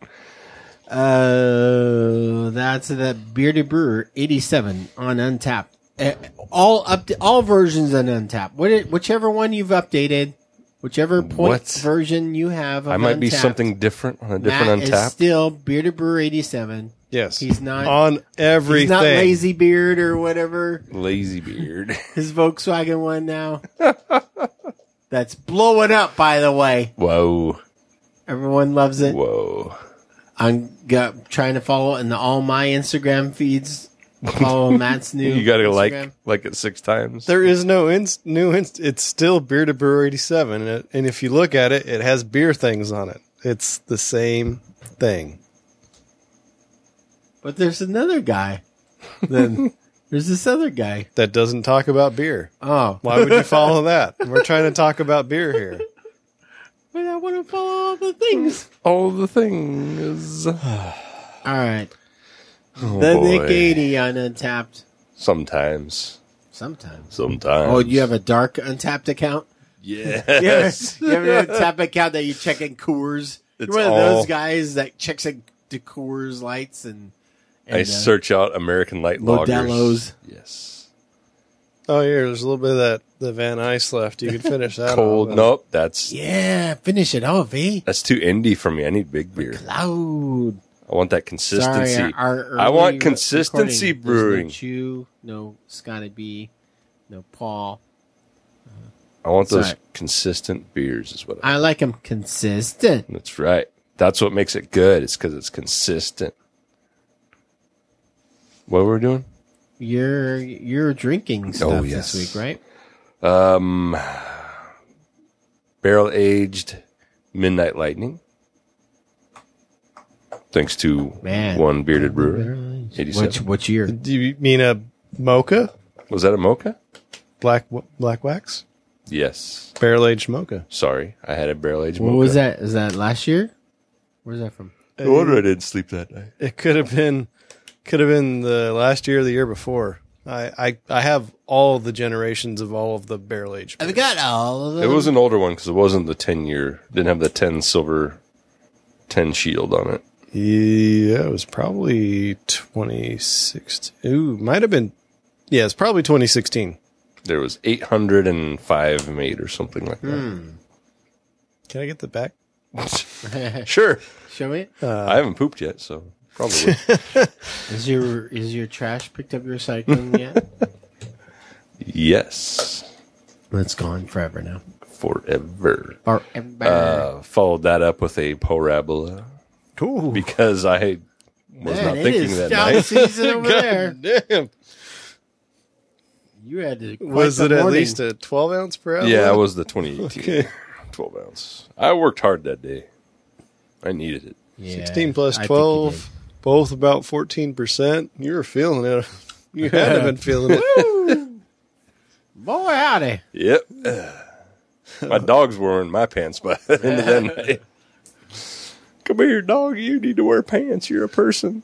Uh, that's that Bearded Brewer eighty-seven on Untapped. Uh, all up all versions on Untapped. What it, whichever one you've updated, whichever point What? version you have. Of I might be Untapped, something different on a different Matt is Untapped. still Bearded Brewer eighty-seven. Yes. He's not on everything. He's not Lazy Beard or whatever. Lazy Beard. His Volkswagen one now. That's blowing up, by the way. Whoa. Everyone loves it. Whoa. I'm got, trying to follow in the, all my Instagram feeds. Follow Matt's new. You got to Instagram. like like it six times. There is no inst- new inst- It's still Bearded Brewer eighty-seven. And, it, and if you look at it, it has beer things on it. It's the same thing. But there's another guy. Then there's this other guy. That doesn't talk about beer. Oh. Why would you follow that? We're trying to talk about beer here. But I want to follow all the things. All the things. All right. Oh, the boy. Nick eighty on Untapped. Sometimes. Sometimes. Sometimes. Oh, you have a dark Untapped account? Yes. You have an Untapped account that you check in Coors? You're It's one of all- those guys that checks in the Coors lights and, and I uh, search out American Light Lagers. Modelo's. Yes. Oh, here, there's a little bit of that the Van Ice left. You can finish that. Cold. off. Nope. That's Yeah, finish it off, eh? that's too indie for me. I need big beer. Loud. I want that consistency. Sorry, our, our I want early consistency recording, there's brewing. No Chew, no Scotty B, no Paul. I want those Sorry. consistent beers. Is what I. I like them consistent. That's right. That's what makes it good. It's because it's consistent. What were we doing? You're you're drinking stuff Oh, yes. this week, right? Um, barrel aged Midnight Lightning. Thanks to Man. one bearded brewer. eighty-seven. Which which year? Do you mean a mocha? Was that a mocha? Black black wax? Yes. Barrel aged mocha. Sorry, I had a barrel aged What mocha. was that? Is that last year? Where's that from? No wonder I didn't sleep that night. It could have been could have been the last year or the year before. I, I, I have all the generations of all of the barrel aged. I've got all of them. It was an older one because it wasn't the ten year. Didn't have the ten silver, ten shield on it. Yeah, it was probably twenty sixteen. Ooh, might have been. Yeah, it's probably twenty sixteen. There was eight hundred and five made or something like that. Hmm. Can I get the back? Sure. Show me. Uh, I haven't pooped yet, so probably. Is your is your trash picked up your recycling yet? Yes. It's gone forever now. Forever. Forever. Uh, followed that up with a Parabola. Cool. Because I was Man, not it thinking is that stout night. season over there. Damn. You had to. quite Was the it at morning. least a twelve ounce per hour? Yeah, it was the twenty eighteen. Okay. twelve ounce. I worked hard that day. I needed it. Yeah, sixteen plus I think twelve, both about fourteen percent. You were feeling it. You had to have been feeling it. Boy, howdy. Yep. My dog's wearing my pants by the end of that night. Come here, dog. You need to wear pants. You're a person.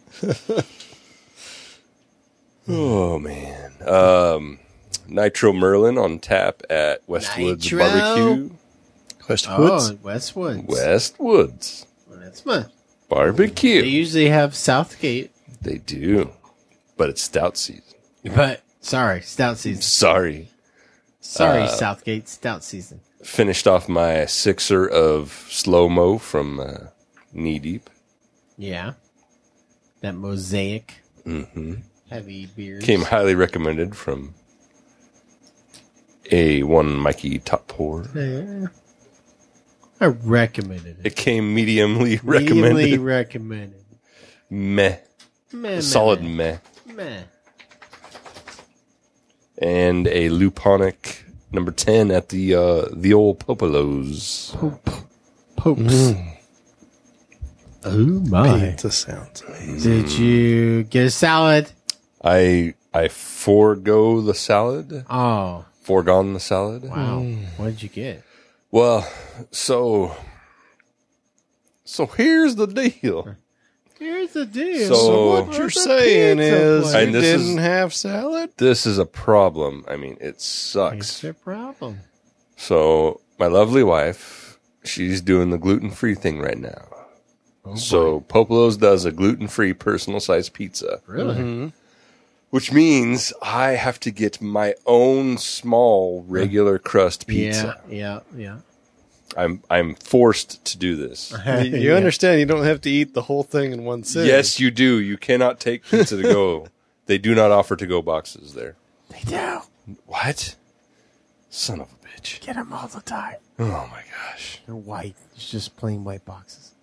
Oh, man. Um, Nitro Merlin on tap at Westwoods Nitro? Barbecue. Westwoods. Oh, Westwoods. Westwoods Well, that's my. They Barbecue. usually have Southgate, They do. But it's stout season. but Sorry, stout season. Sorry. Sorry, Uh, Southgate, stout season. Finished off my sixer of Slow-Mo from uh, Knee Deep. Yeah. That mosaic. Mm-hmm. Heavy beers. Came highly recommended from a one Mikey Top Pour. Yeah. I recommended it. It came mediumly recommended. Mediumly recommended. Meh. Meh, Solid meh. meh. Meh. And a Luponic number ten at the uh, the old Popolos. Pope. Popes. Mm. Oh my. Pizza sounds amazing. Did you get a salad? I I forego the salad. Oh. Foregone the salad. Wow. What did you get? Well, so so here's the deal. Here's the deal. So- So what Where's you're the saying pizza is place? you And this is- didn't have salad? This is a problem. I mean, it sucks. It's a problem. So my lovely wife, she's doing the gluten-free thing right now. Oh, so Popolo's does a gluten-free personal-sized pizza, Really? Mm-hmm. which means I have to get my own small regular crust pizza. Yeah, yeah, yeah. I'm I'm forced to do this. You, you Yeah. understand you don't have to eat the whole thing in one sitting. Yes, you do. You cannot take pizza to go. They do not offer to-go boxes there. They do. What? Son of a bitch. Get them all the time. Oh my gosh. They're white. It's just plain white boxes.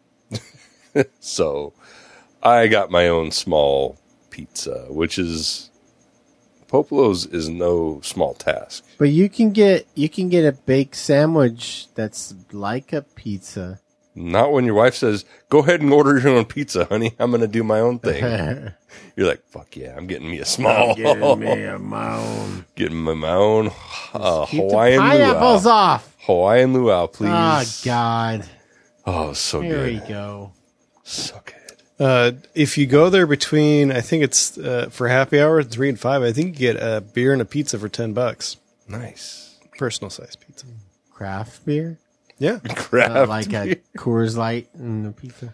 So I got my own small pizza, which is Popolo's is no small task. But you can get you can get a baked sandwich that's like a pizza. Not when your wife says, "Go ahead and order your own pizza, honey. I'm going to do my own thing." You're like, "Fuck yeah, I'm getting me a small, Getting me a mound. getting me my own uh, Keep Hawaiian the pineapples luau. off. Hawaiian luau, please." Oh God. Oh, so Here good. we go. So good. Uh, if you go there between, I think it's uh, for happy hour, three and five, I think you get a beer and a pizza for ten bucks. Nice. Personal size pizza. Craft beer? Yeah. Craft Uh, like beer. a Coors Light and a pizza.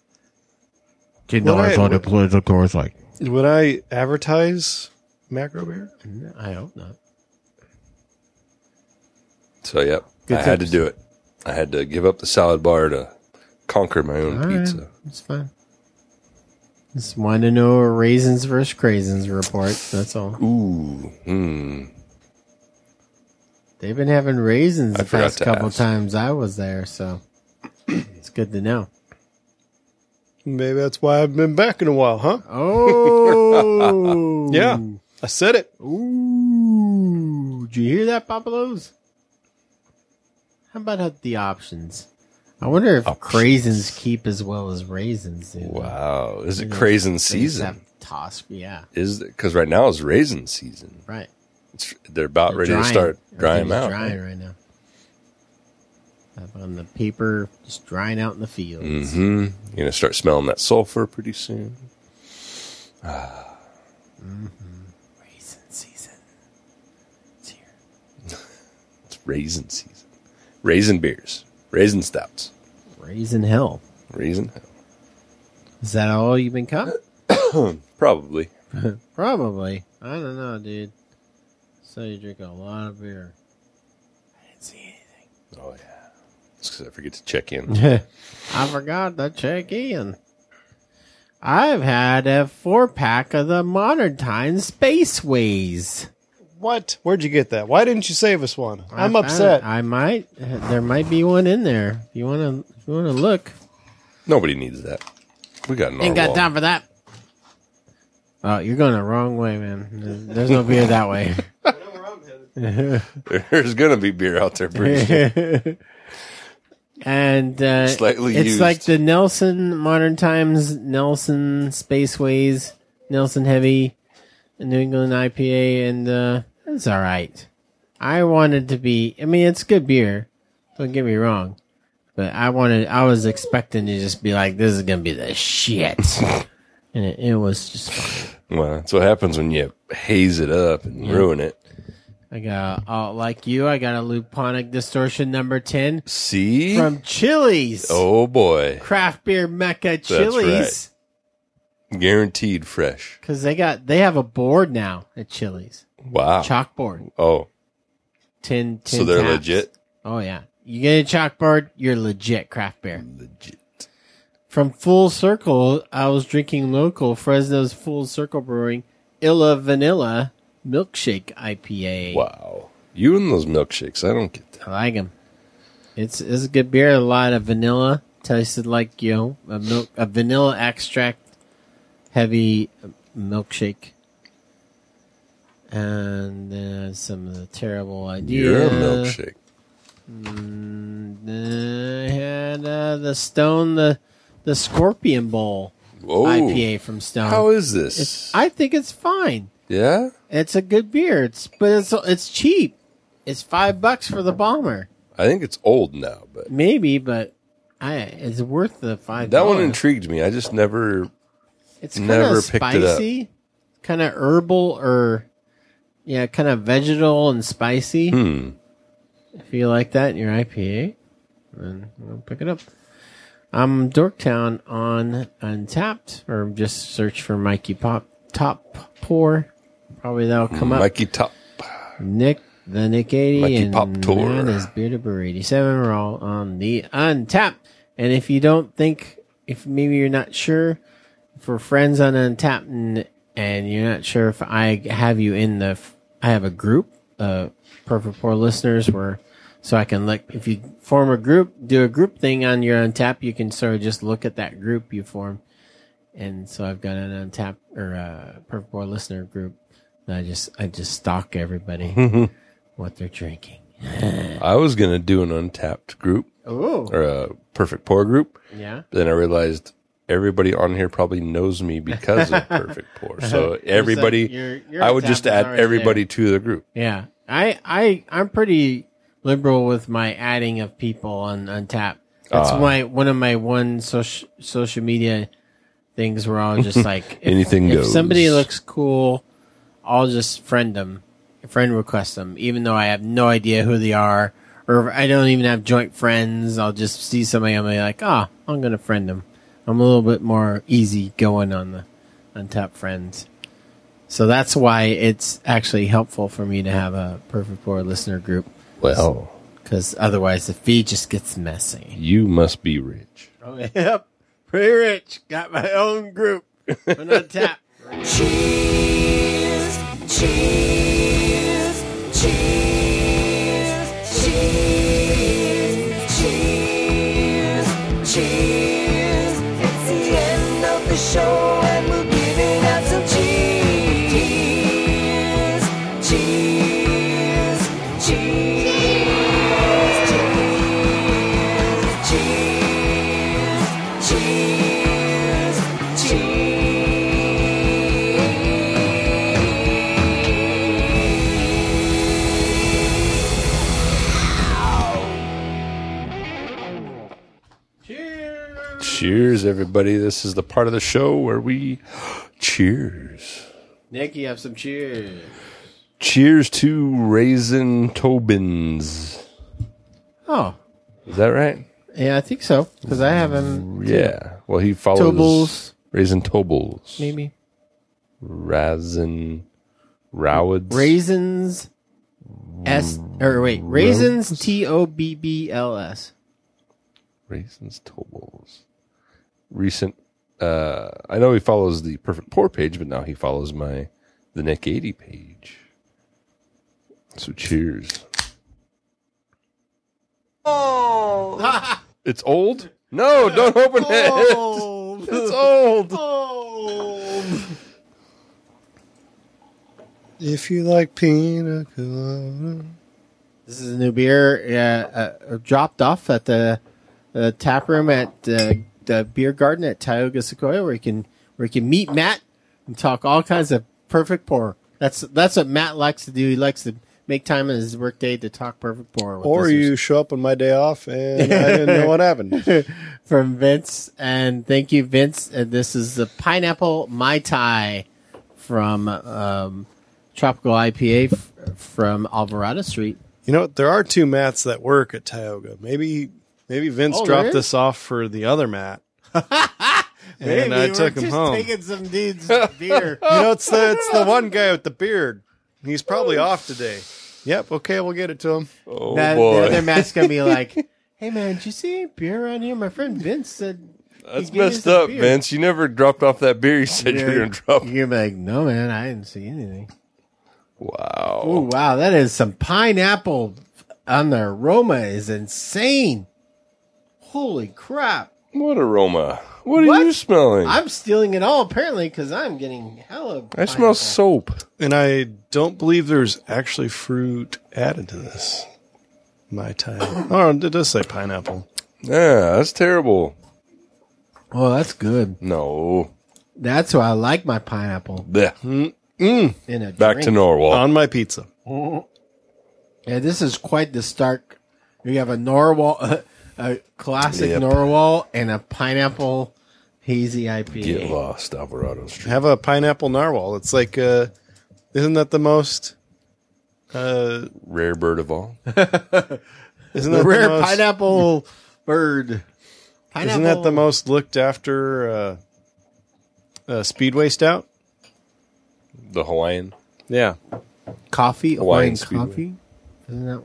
Ten dollars on the place of Coors Light. Would I advertise macro beer? I hope not. So, yep. Good I had to tips. do it. I had to give up the salad bar to conquer my own All right, pizza. it's fine. Just want to know a raisins versus craisins report. That's all. Ooh. Hmm. They've been having raisins I the forgot past to couple ask. times I was there, so it's good to know. Maybe that's why I've been back in a while, huh? Oh, Yeah. I said it. Ooh, did you hear that, Papalos? How about how- the options? I wonder if Options. craisins keep as well as raisins do. Wow. Is it You know, craisin they just season? have Toss, yeah, Is it? Because right now is raisin season. right. It's, they're about They're ready drying. to start drying them Everything's out. Drying right now. Up on the paper, just drying out in the fields. Mm-hmm. You're going to start smelling that sulfur pretty soon. Raisin season. It's here. It's raisin season. Raisin beers. Raisin stouts. Raisin hell. Raisin. Is that all you've been caught? Probably. Probably. I don't know, dude. So you drink a lot of beer. I didn't see Oh, yeah. It's because I forget to check in. anything. I forgot to check in. I've had a four pack of the Modern Times Spaceways. What? Where'd you get that? Why didn't you save us one? I I'm found upset. it. I might. There might be one in there. If you want to, if you want to look. Nobody needs that. We got an Ain't got time for that. Oh, you're going the wrong way, man. There's no beer that way. There's going to be beer out there pretty soon. And uh, Slightly it's used. like the Nelson Modern Times, Nelson Spaceways, Nelson Heavy, New England I P A, and uh, it's all right. I wanted to be. I mean, it's good beer. Don't get me wrong, but I wanted. I was expecting to just be like, "This is gonna be the shit," and it, it was just fine. Well, that's what happens when you haze it up and Yeah. ruin it. I got, uh, like you, I got a Luponic Distortion number ten See? from Chili's. Oh, boy. Craft beer mecca Chili's. Guaranteed fresh. Because they got they have a board now at Chili's. Wow. Chalkboard. Oh. Tin, tin So they're taps. legit? Oh, yeah. You get a chalkboard, you're legit craft beer. Legit. From Full Circle, I was drinking local Fresno's Full Circle Brewing Illa Vanilla Milkshake I P A. Wow. You and those milkshakes, I don't get that. I like them. It's, it's a good beer. A lot of vanilla. Tasted like, you know, a milk, a vanilla extract heavy milkshake. And then some of the terrible ideas. You're a milkshake. Mm, I had uh, the Stone, the the Scorpion Bowl Whoa. I P A from Stone. How is this? It's, I think it's fine. Yeah? It's a good beer. It's but it's it's cheap. It's five bucks for the bomber. I think it's old now, but Maybe, but I it's worth the five. that one intrigued me. I just never It's kind never of picked it up. spicy, kind of herbal or yeah, kind of vegetal and spicy. Hmm. If you like that in your I P A, then we'll pick it up. I'm Dorktown on Untapped, or just search for Mikey Pop Top Pour. Probably that'll come up. Mikey Top. Nick, the Nick eighty, Mikey and Pop Tour. man is Bearded Brewer eighty-seven. We're all on the Untapped. And if you don't think, if maybe you're not sure, for friends on Untapped, and, and you're not sure if I have you in the, I have a group, uh, Perfect Pour listeners, where so I can look. If you form a group, do a group thing on your Untapped, you can sort of just look at that group you form. And so I've got an Untapped or a Perfect Pour listener group. And I just I just stalk everybody what they're drinking. I was going to do an Untapped group. Oh. Or a Perfect Pour group. Yeah. But then I realized everybody on here probably knows me because of Perfect Pour. So everybody, You're- you're I would Untapped just is add already everybody to the group. Yeah, I I I'm pretty liberal with my adding of people on Untapped. That's Ah. my one of my one social social media things where I'll just like if, Anything if goes. somebody looks cool, I'll just friend them, friend request them, even though I have no idea who they are, or if I don't even have joint friends. I'll just see somebody, I'm like, ah, oh, I'm gonna friend them. I'm a little bit more easy going on the Untapped friends. So that's why it's actually helpful for me to have a Perfect Pour listener group. Well, because otherwise the feed just gets messy. You must be rich. Oh, yep. Pretty rich. Got my own group. But not tap. Cheers, cheers, cheers, cheers, cheers, cheers. It's the end of the show and we're giving out some cheers, cheers, cheers, cheers, cheers, cheers, cheers. Cheers, everybody. This is the part of the show where we cheers. Nick, you have some cheers. Cheers to Raisin Tobins. Oh. Is that right? Yeah, I think so. Because I have him. Yeah. Well, he follows Tobles. Raisin Tobles. Maybe. Raisin Rowads. Raisins. S. Or wait. Raisins T O B B L S. Raisins Tobles. Recent. Uh, I know he follows the Perfect Pour page, but now he follows my the Nick eighty page. So cheers. Oh. It's old? No, don't open it. It's old. If you like pina colada. This is a new beer uh, uh, dropped off at the uh, tap room at uh, the beer garden at Tioga Sequoia, where you can where you can meet Matt and talk all kinds of Perfect Pour. That's that's what Matt likes to do. He likes to make time in his workday to talk Perfect Pour. With Or listeners. you show up on my day off and I didn't know what happened. From Vince, and thank you, Vince. And this is the Pineapple Mai Tai from um, Tropical I P A f- from Alvarado Street. You know, there are two Matts that work at Tioga. Maybe maybe Vince Oh, dropped there is? this off for the other Matt. and Maybe I we're took him just home. taking some dude's beer. You know, it's the it's the one guy with the beard. He's probably off today. Yep. Okay, we'll get it to him. Oh, That, boy. the other Matt's gonna be like, "Hey man, did you see any beer around here? My friend Vince said That's he gave us messed some up, beer." Vince. You never dropped off that beer you said you were going to drop. You're gonna be like, "No man, I didn't see anything." Wow. Oh wow, that is some pineapple on the aroma is insane. Holy crap! What aroma? What are What? you smelling? I'm stealing it all apparently because I'm getting hella. I smell pineapple. soap. And I don't believe there's actually fruit added to this. My time. Oh, it does say pineapple. Yeah, that's terrible. Oh, that's good. No. That's why I like my pineapple Blech. Mm. in a Back drink. to Norwalk. On my pizza. Yeah, this is quite the stark. You have a Norwal, uh, a classic Yep. Norwal, and a pineapple hazy I P A. Get lost, Alvarado Street. Have a pineapple narwhal. It's like, uh, isn't that the most, uh, Rare bird of all. isn't The that rare the most, pineapple bird. Pineapple. Isn't that the most looked after, uh, uh, Speedway Stout? The Hawaiian. Yeah. coffee? Hawaiian Hawaiian Speedway. coffee? Isn't that?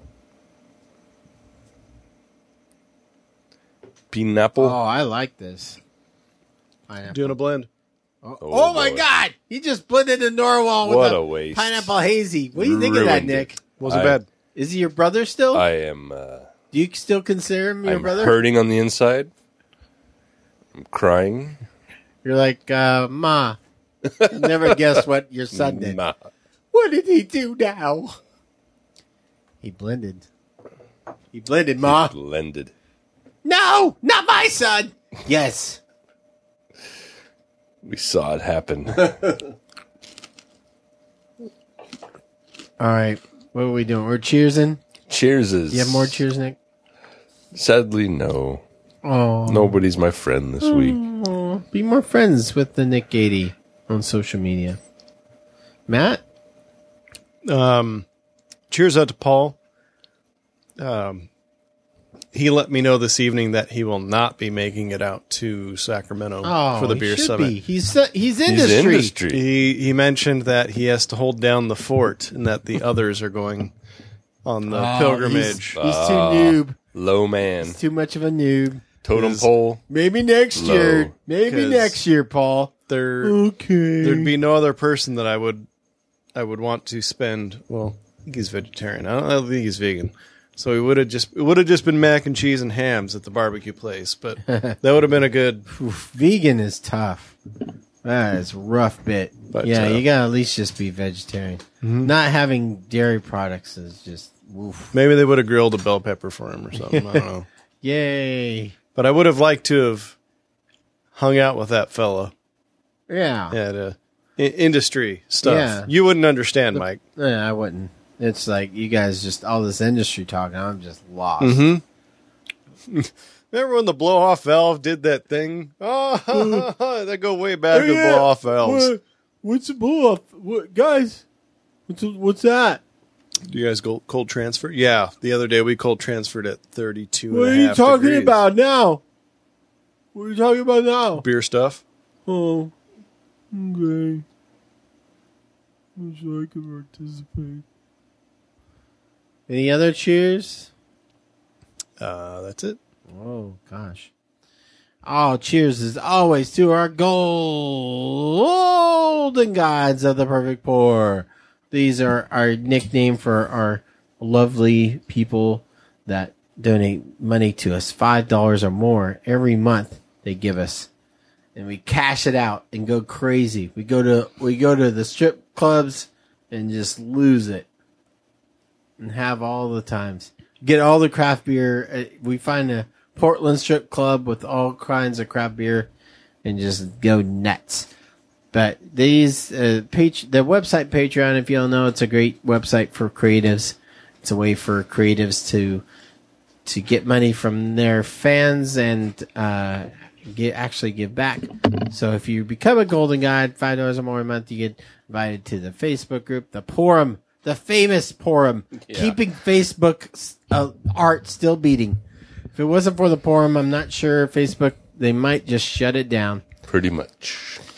Pineapple. Oh, I like this. Pineapple. Doing a blend. Oh, Oh, oh my boy. God! He just blended the Norwal with What a, a waste. pineapple hazy. What do you think of that, Ruined Nick? it. Wasn't I- bad. Is he your brother still? I am uh, Do you still consider him your I'm brother? hurting on the inside. I'm crying. You're like, uh, Ma. You never guess what your son did. Nah. What did he do now? He blended. He blended, Ma. Blended. No, not my son. Yes. We saw it happen. All right. What are we doing? We're cheersing. Cheerses. You have more cheers, Nick? Sadly, no. Oh. Nobody's my friend this week. Oh, be more friends with the Nick eighty on social media. Matt? Um, cheers out to Paul. Um, he let me know this evening that he will not be making it out to Sacramento Oh, for the he beer should summit. be. He's uh, he's industry. He's industry. He he mentioned that he has to hold down the fort and that the others are going on the Oh, pilgrimage. He's, he's too noob. Low man. He's too much of a noob. Totem His- pole. Maybe next Low. year. Maybe 'Cause- next year, Paul. There Okay. there'd be no other person that I would I would want to spend. Well, I think he's vegetarian. I don't, I don't think he's vegan. So we would have just it would have just been mac and cheese and hams at the barbecue place, but that would have been a good. Oof, vegan is tough. That is a rough bit. But, yeah, uh, you gotta at least just be vegetarian. Not having dairy products is just oof. Maybe they would have grilled a bell pepper for him or something. I don't know. Yay. But I would have liked to have hung out with that fella Yeah. at uh, I- industry stuff. Yeah. You wouldn't understand, Mike. Yeah, I wouldn't. It's like you guys just all this industry talking. I'm just lost. Mm-hmm. Remember when the blow off valve did that thing? Oh, they go way back to blow off valves. What, what's the blow off? What, guys? What's what's that? Do you guys go cold transfer? Yeah, the other day we cold transferred at thirty-two. What and are a you half talking degrees. about now? What are you talking about now? Beer stuff. Oh, okay. Wish I could participate. Any other cheers? Uh, that's it. Oh, gosh. Oh, cheers as always to our golden gods of the perfect pour. These are our nickname for our lovely people that donate money to us. five dollars or more every month they give us. And we cash it out and go crazy. We go to, we go to the strip clubs and just lose it. And have all the times. Get all the craft beer. Uh, We find a Portland strip club with all kinds of craft beer and just go nuts. But these, uh, page, the website Patreon, if you don't know, it's a great website for creatives. It's a way for creatives to, to get money from their fans and, uh, get, actually give back. So if you become a Golden Guide, five dollars or more a month, you get invited to the Facebook group, the Porum. The famous Porum, Yeah. keeping Facebook uh, art still beating. If it wasn't for the Porum, I'm not sure Facebook, they might just shut it down. Pretty much.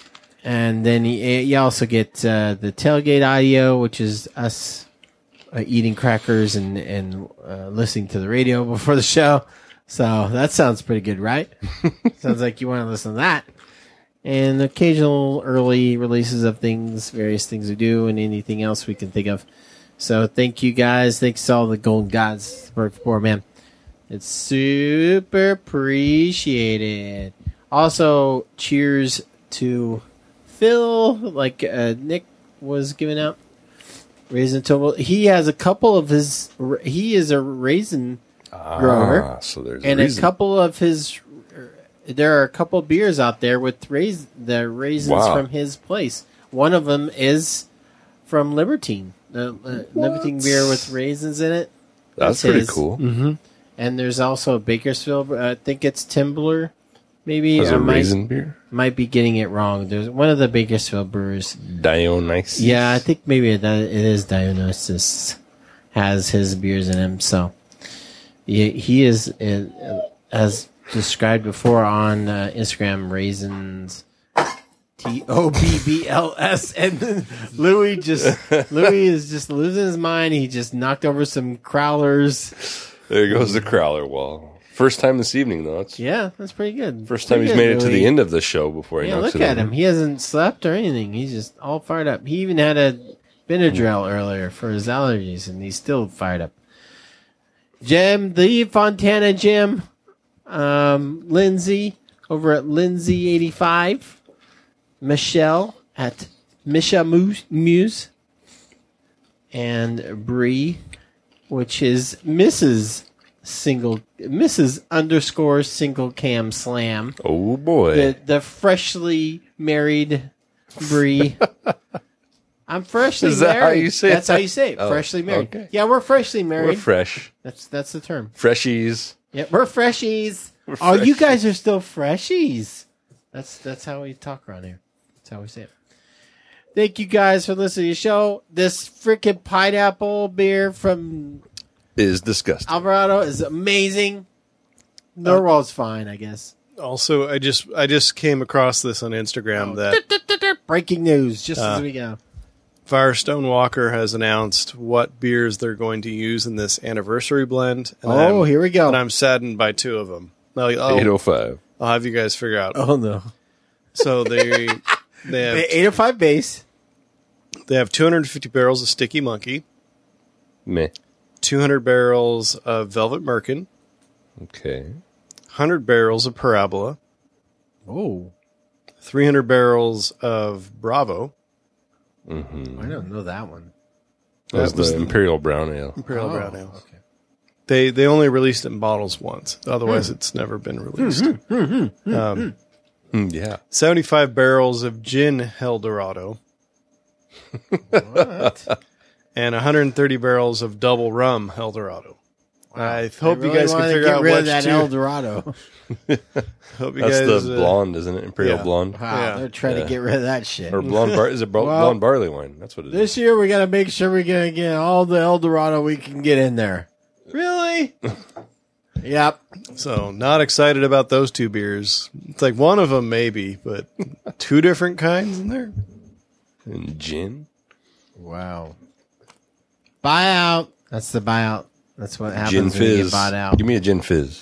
And then you, you also get uh, the tailgate audio, which is us uh, eating crackers and, and uh, listening to the radio before the show. So that sounds pretty good, right? Sounds like you want to listen to that. And occasional early releases of things, various things we do, and anything else we can think of. So thank you guys. Thanks to all the Golden Gods for support, man. It's super appreciated. Also, cheers to Phil, like uh, Nick was giving out. Raisin Total. He has a couple of his. He is a raisin grower, Ah, so there's and a, a reason. couple of his. There are a couple of beers out there with rais- the raisins Wow. from his place. One of them is from Libertine, the uh, Libertine beer with raisins in it. That's It's pretty his. cool. Mm-hmm. And there's also a Bakersfield. I think it's Timbler. Maybe Has I a might, raisin beer? might be getting it wrong. There's one of the Bakersfield brewers. Dionysus. Yeah, I think maybe it, it is Dionysus has his beers in him. So he, he is, uh, as described before on uh, Instagram, raisins. T O B B L S, and then Louis just Louis is just losing his mind. He just knocked over some crowlers. There goes the crowler wall. First time this evening, though. It's Yeah, that's pretty good. first time Pretty he's good, made it to Louis. the end of the show before he Yeah, knocks look it at over. him. He hasn't slept or anything. He's just all fired up. He even had a Benadryl earlier for his allergies, and he's still fired up. Jim, the Fontana Jim, um, Lindsay over at Lindsay eighty-five, Michelle at Misha Muse, Muse, and Bree, which is Missus Single Missus underscore Single Cam Slam. Oh boy. The the freshly married Bree. I'm freshly Is that married. how you say That's it? how you say it. Oh, freshly married. okay. Yeah, we're freshly married. We're fresh. That's that's the term. Freshies. Yeah, we're freshies. We're Oh, you freshies. guys are still freshies. That's that's how we talk around here. That's how we say it. Thank you guys for listening to the show. This freaking pineapple beer from Is disgusting. Alvarado is amazing. Norwal's fine, I guess. Also, I just I just came across this on Instagram that Breaking news, just Uh, as we go. Firestone Walker has announced what beers they're going to use in this anniversary blend. And Oh, I'm, here we go. And I'm saddened by two of them. I'll, eight I'll, oh five. I'll have you guys figure out. Oh no. So they they have eight oh five base. they have two hundred fifty barrels of Sticky Monkey, Meh. two hundred barrels of Velvet Merkin, Okay. one hundred barrels of Parabola, Oh, three hundred barrels of Bravo, Mm-hmm. I don't know that one. That was That was the the- Imperial Brown Ale. Imperial Oh, Brown Ale. okay. They they only released it in bottles once. Otherwise, it's never been released. Um, Mm, yeah. seventy-five barrels of Gin Eldorado What? and one hundred thirty barrels of Double Rum Eldorado. I hope I you really guys can wanna figure get out rid which of that two. El Dorado. Hope you That's guys, the uh, blonde, isn't it? Imperial yeah. Blonde. Wow, Yeah. they're trying Yeah. to get rid of that shit. Or blonde bar is it bro- Well, blonde barley wine? That's what it is. This year we got to make sure we gonna get all the El Dorado we can get in there. Really? Yep. So, not excited about those two beers. It's like one of them maybe, but two different kinds in there. And gin. Wow. Buyout. That's the buyout. That's what happens Gin when you get fizz. bought out. Give me a gin fizz.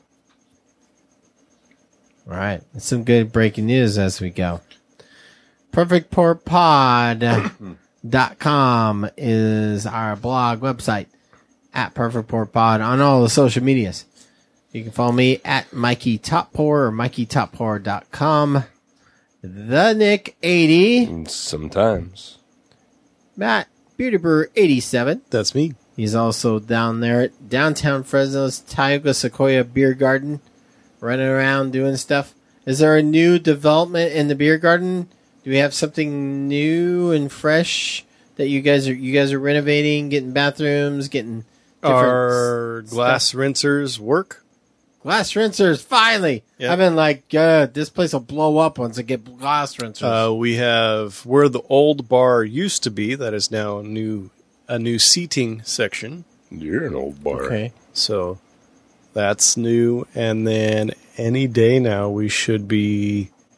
All right. That's some good breaking news as we go. perfect port pod dot com is our blog website. At Perfect Port Pod on all the social medias. You can follow me at Mikey Toppour or Mikey Toppour dot com. The Nick eighty. And sometimes. Matt Beauty Brewer eighty-seven. That's me. He's also down there at downtown Fresno's Tioga Sequoia Beer Garden, running around doing stuff. Is there a new development in the beer garden? Do we have something new and fresh that you guys are you guys are renovating, getting bathrooms, getting different Our s- glass stuff? rinsers work. glass rinsers? Finally, Yep. I've been like, uh, this place will blow up once I get glass rinsers. Uh, we have where the old bar used to be. That is now a new a new seating section. You're an old bar. okay. So that's new. And then any day now we should be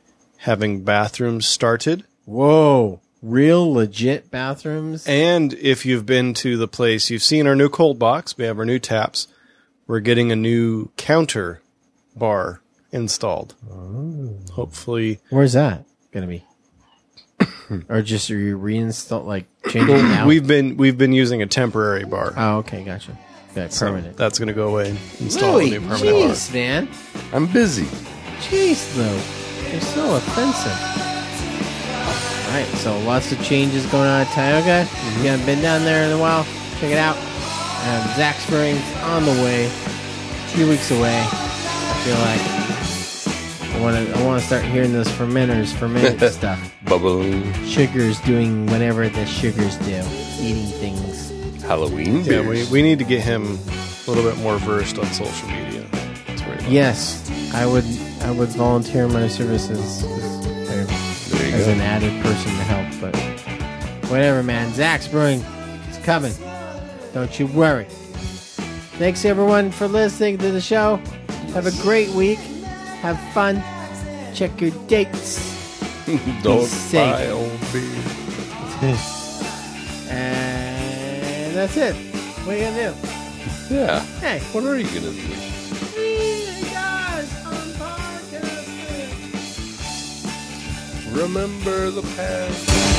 having bathrooms started. Whoa. Real legit bathrooms? And if you've been to the place, you've seen our new cold box. We have our new taps. We're getting a new counter bar installed. Oh. Hopefully. Where's that going to be? Or just are you reinstall, like changing it out? We've been we've been using a temporary bar. Oh, okay, gotcha. Okay, So permanent. that's going to go away and install Louis, a new permanent bar. jeez, man. I'm busy. Jeez, Lou. You're so offensive. All right, so lots of changes going on at Tioga. If you haven't been down there in a while, check it out. Um, Zach Springs on the way. Few weeks away. I feel like I want to. I want to start hearing those fermenters, fermented stuff. Bubbling. Sugars doing whatever the sugars do, eating things. Halloween Yeah, beers. we, we need to get him a little bit more versed on social media. That's where he Yes, I would. I would volunteer my services There you as go. an added person to help. But whatever, man. Zach's Brewing, it's coming. Don't you worry. Thanks everyone for listening to the show. Have a great week. Have fun. Check your dates. Don't safe. buy old beer. And that's it. What are you gonna do? Yeah. Hey. What are you gonna do? Remember the past.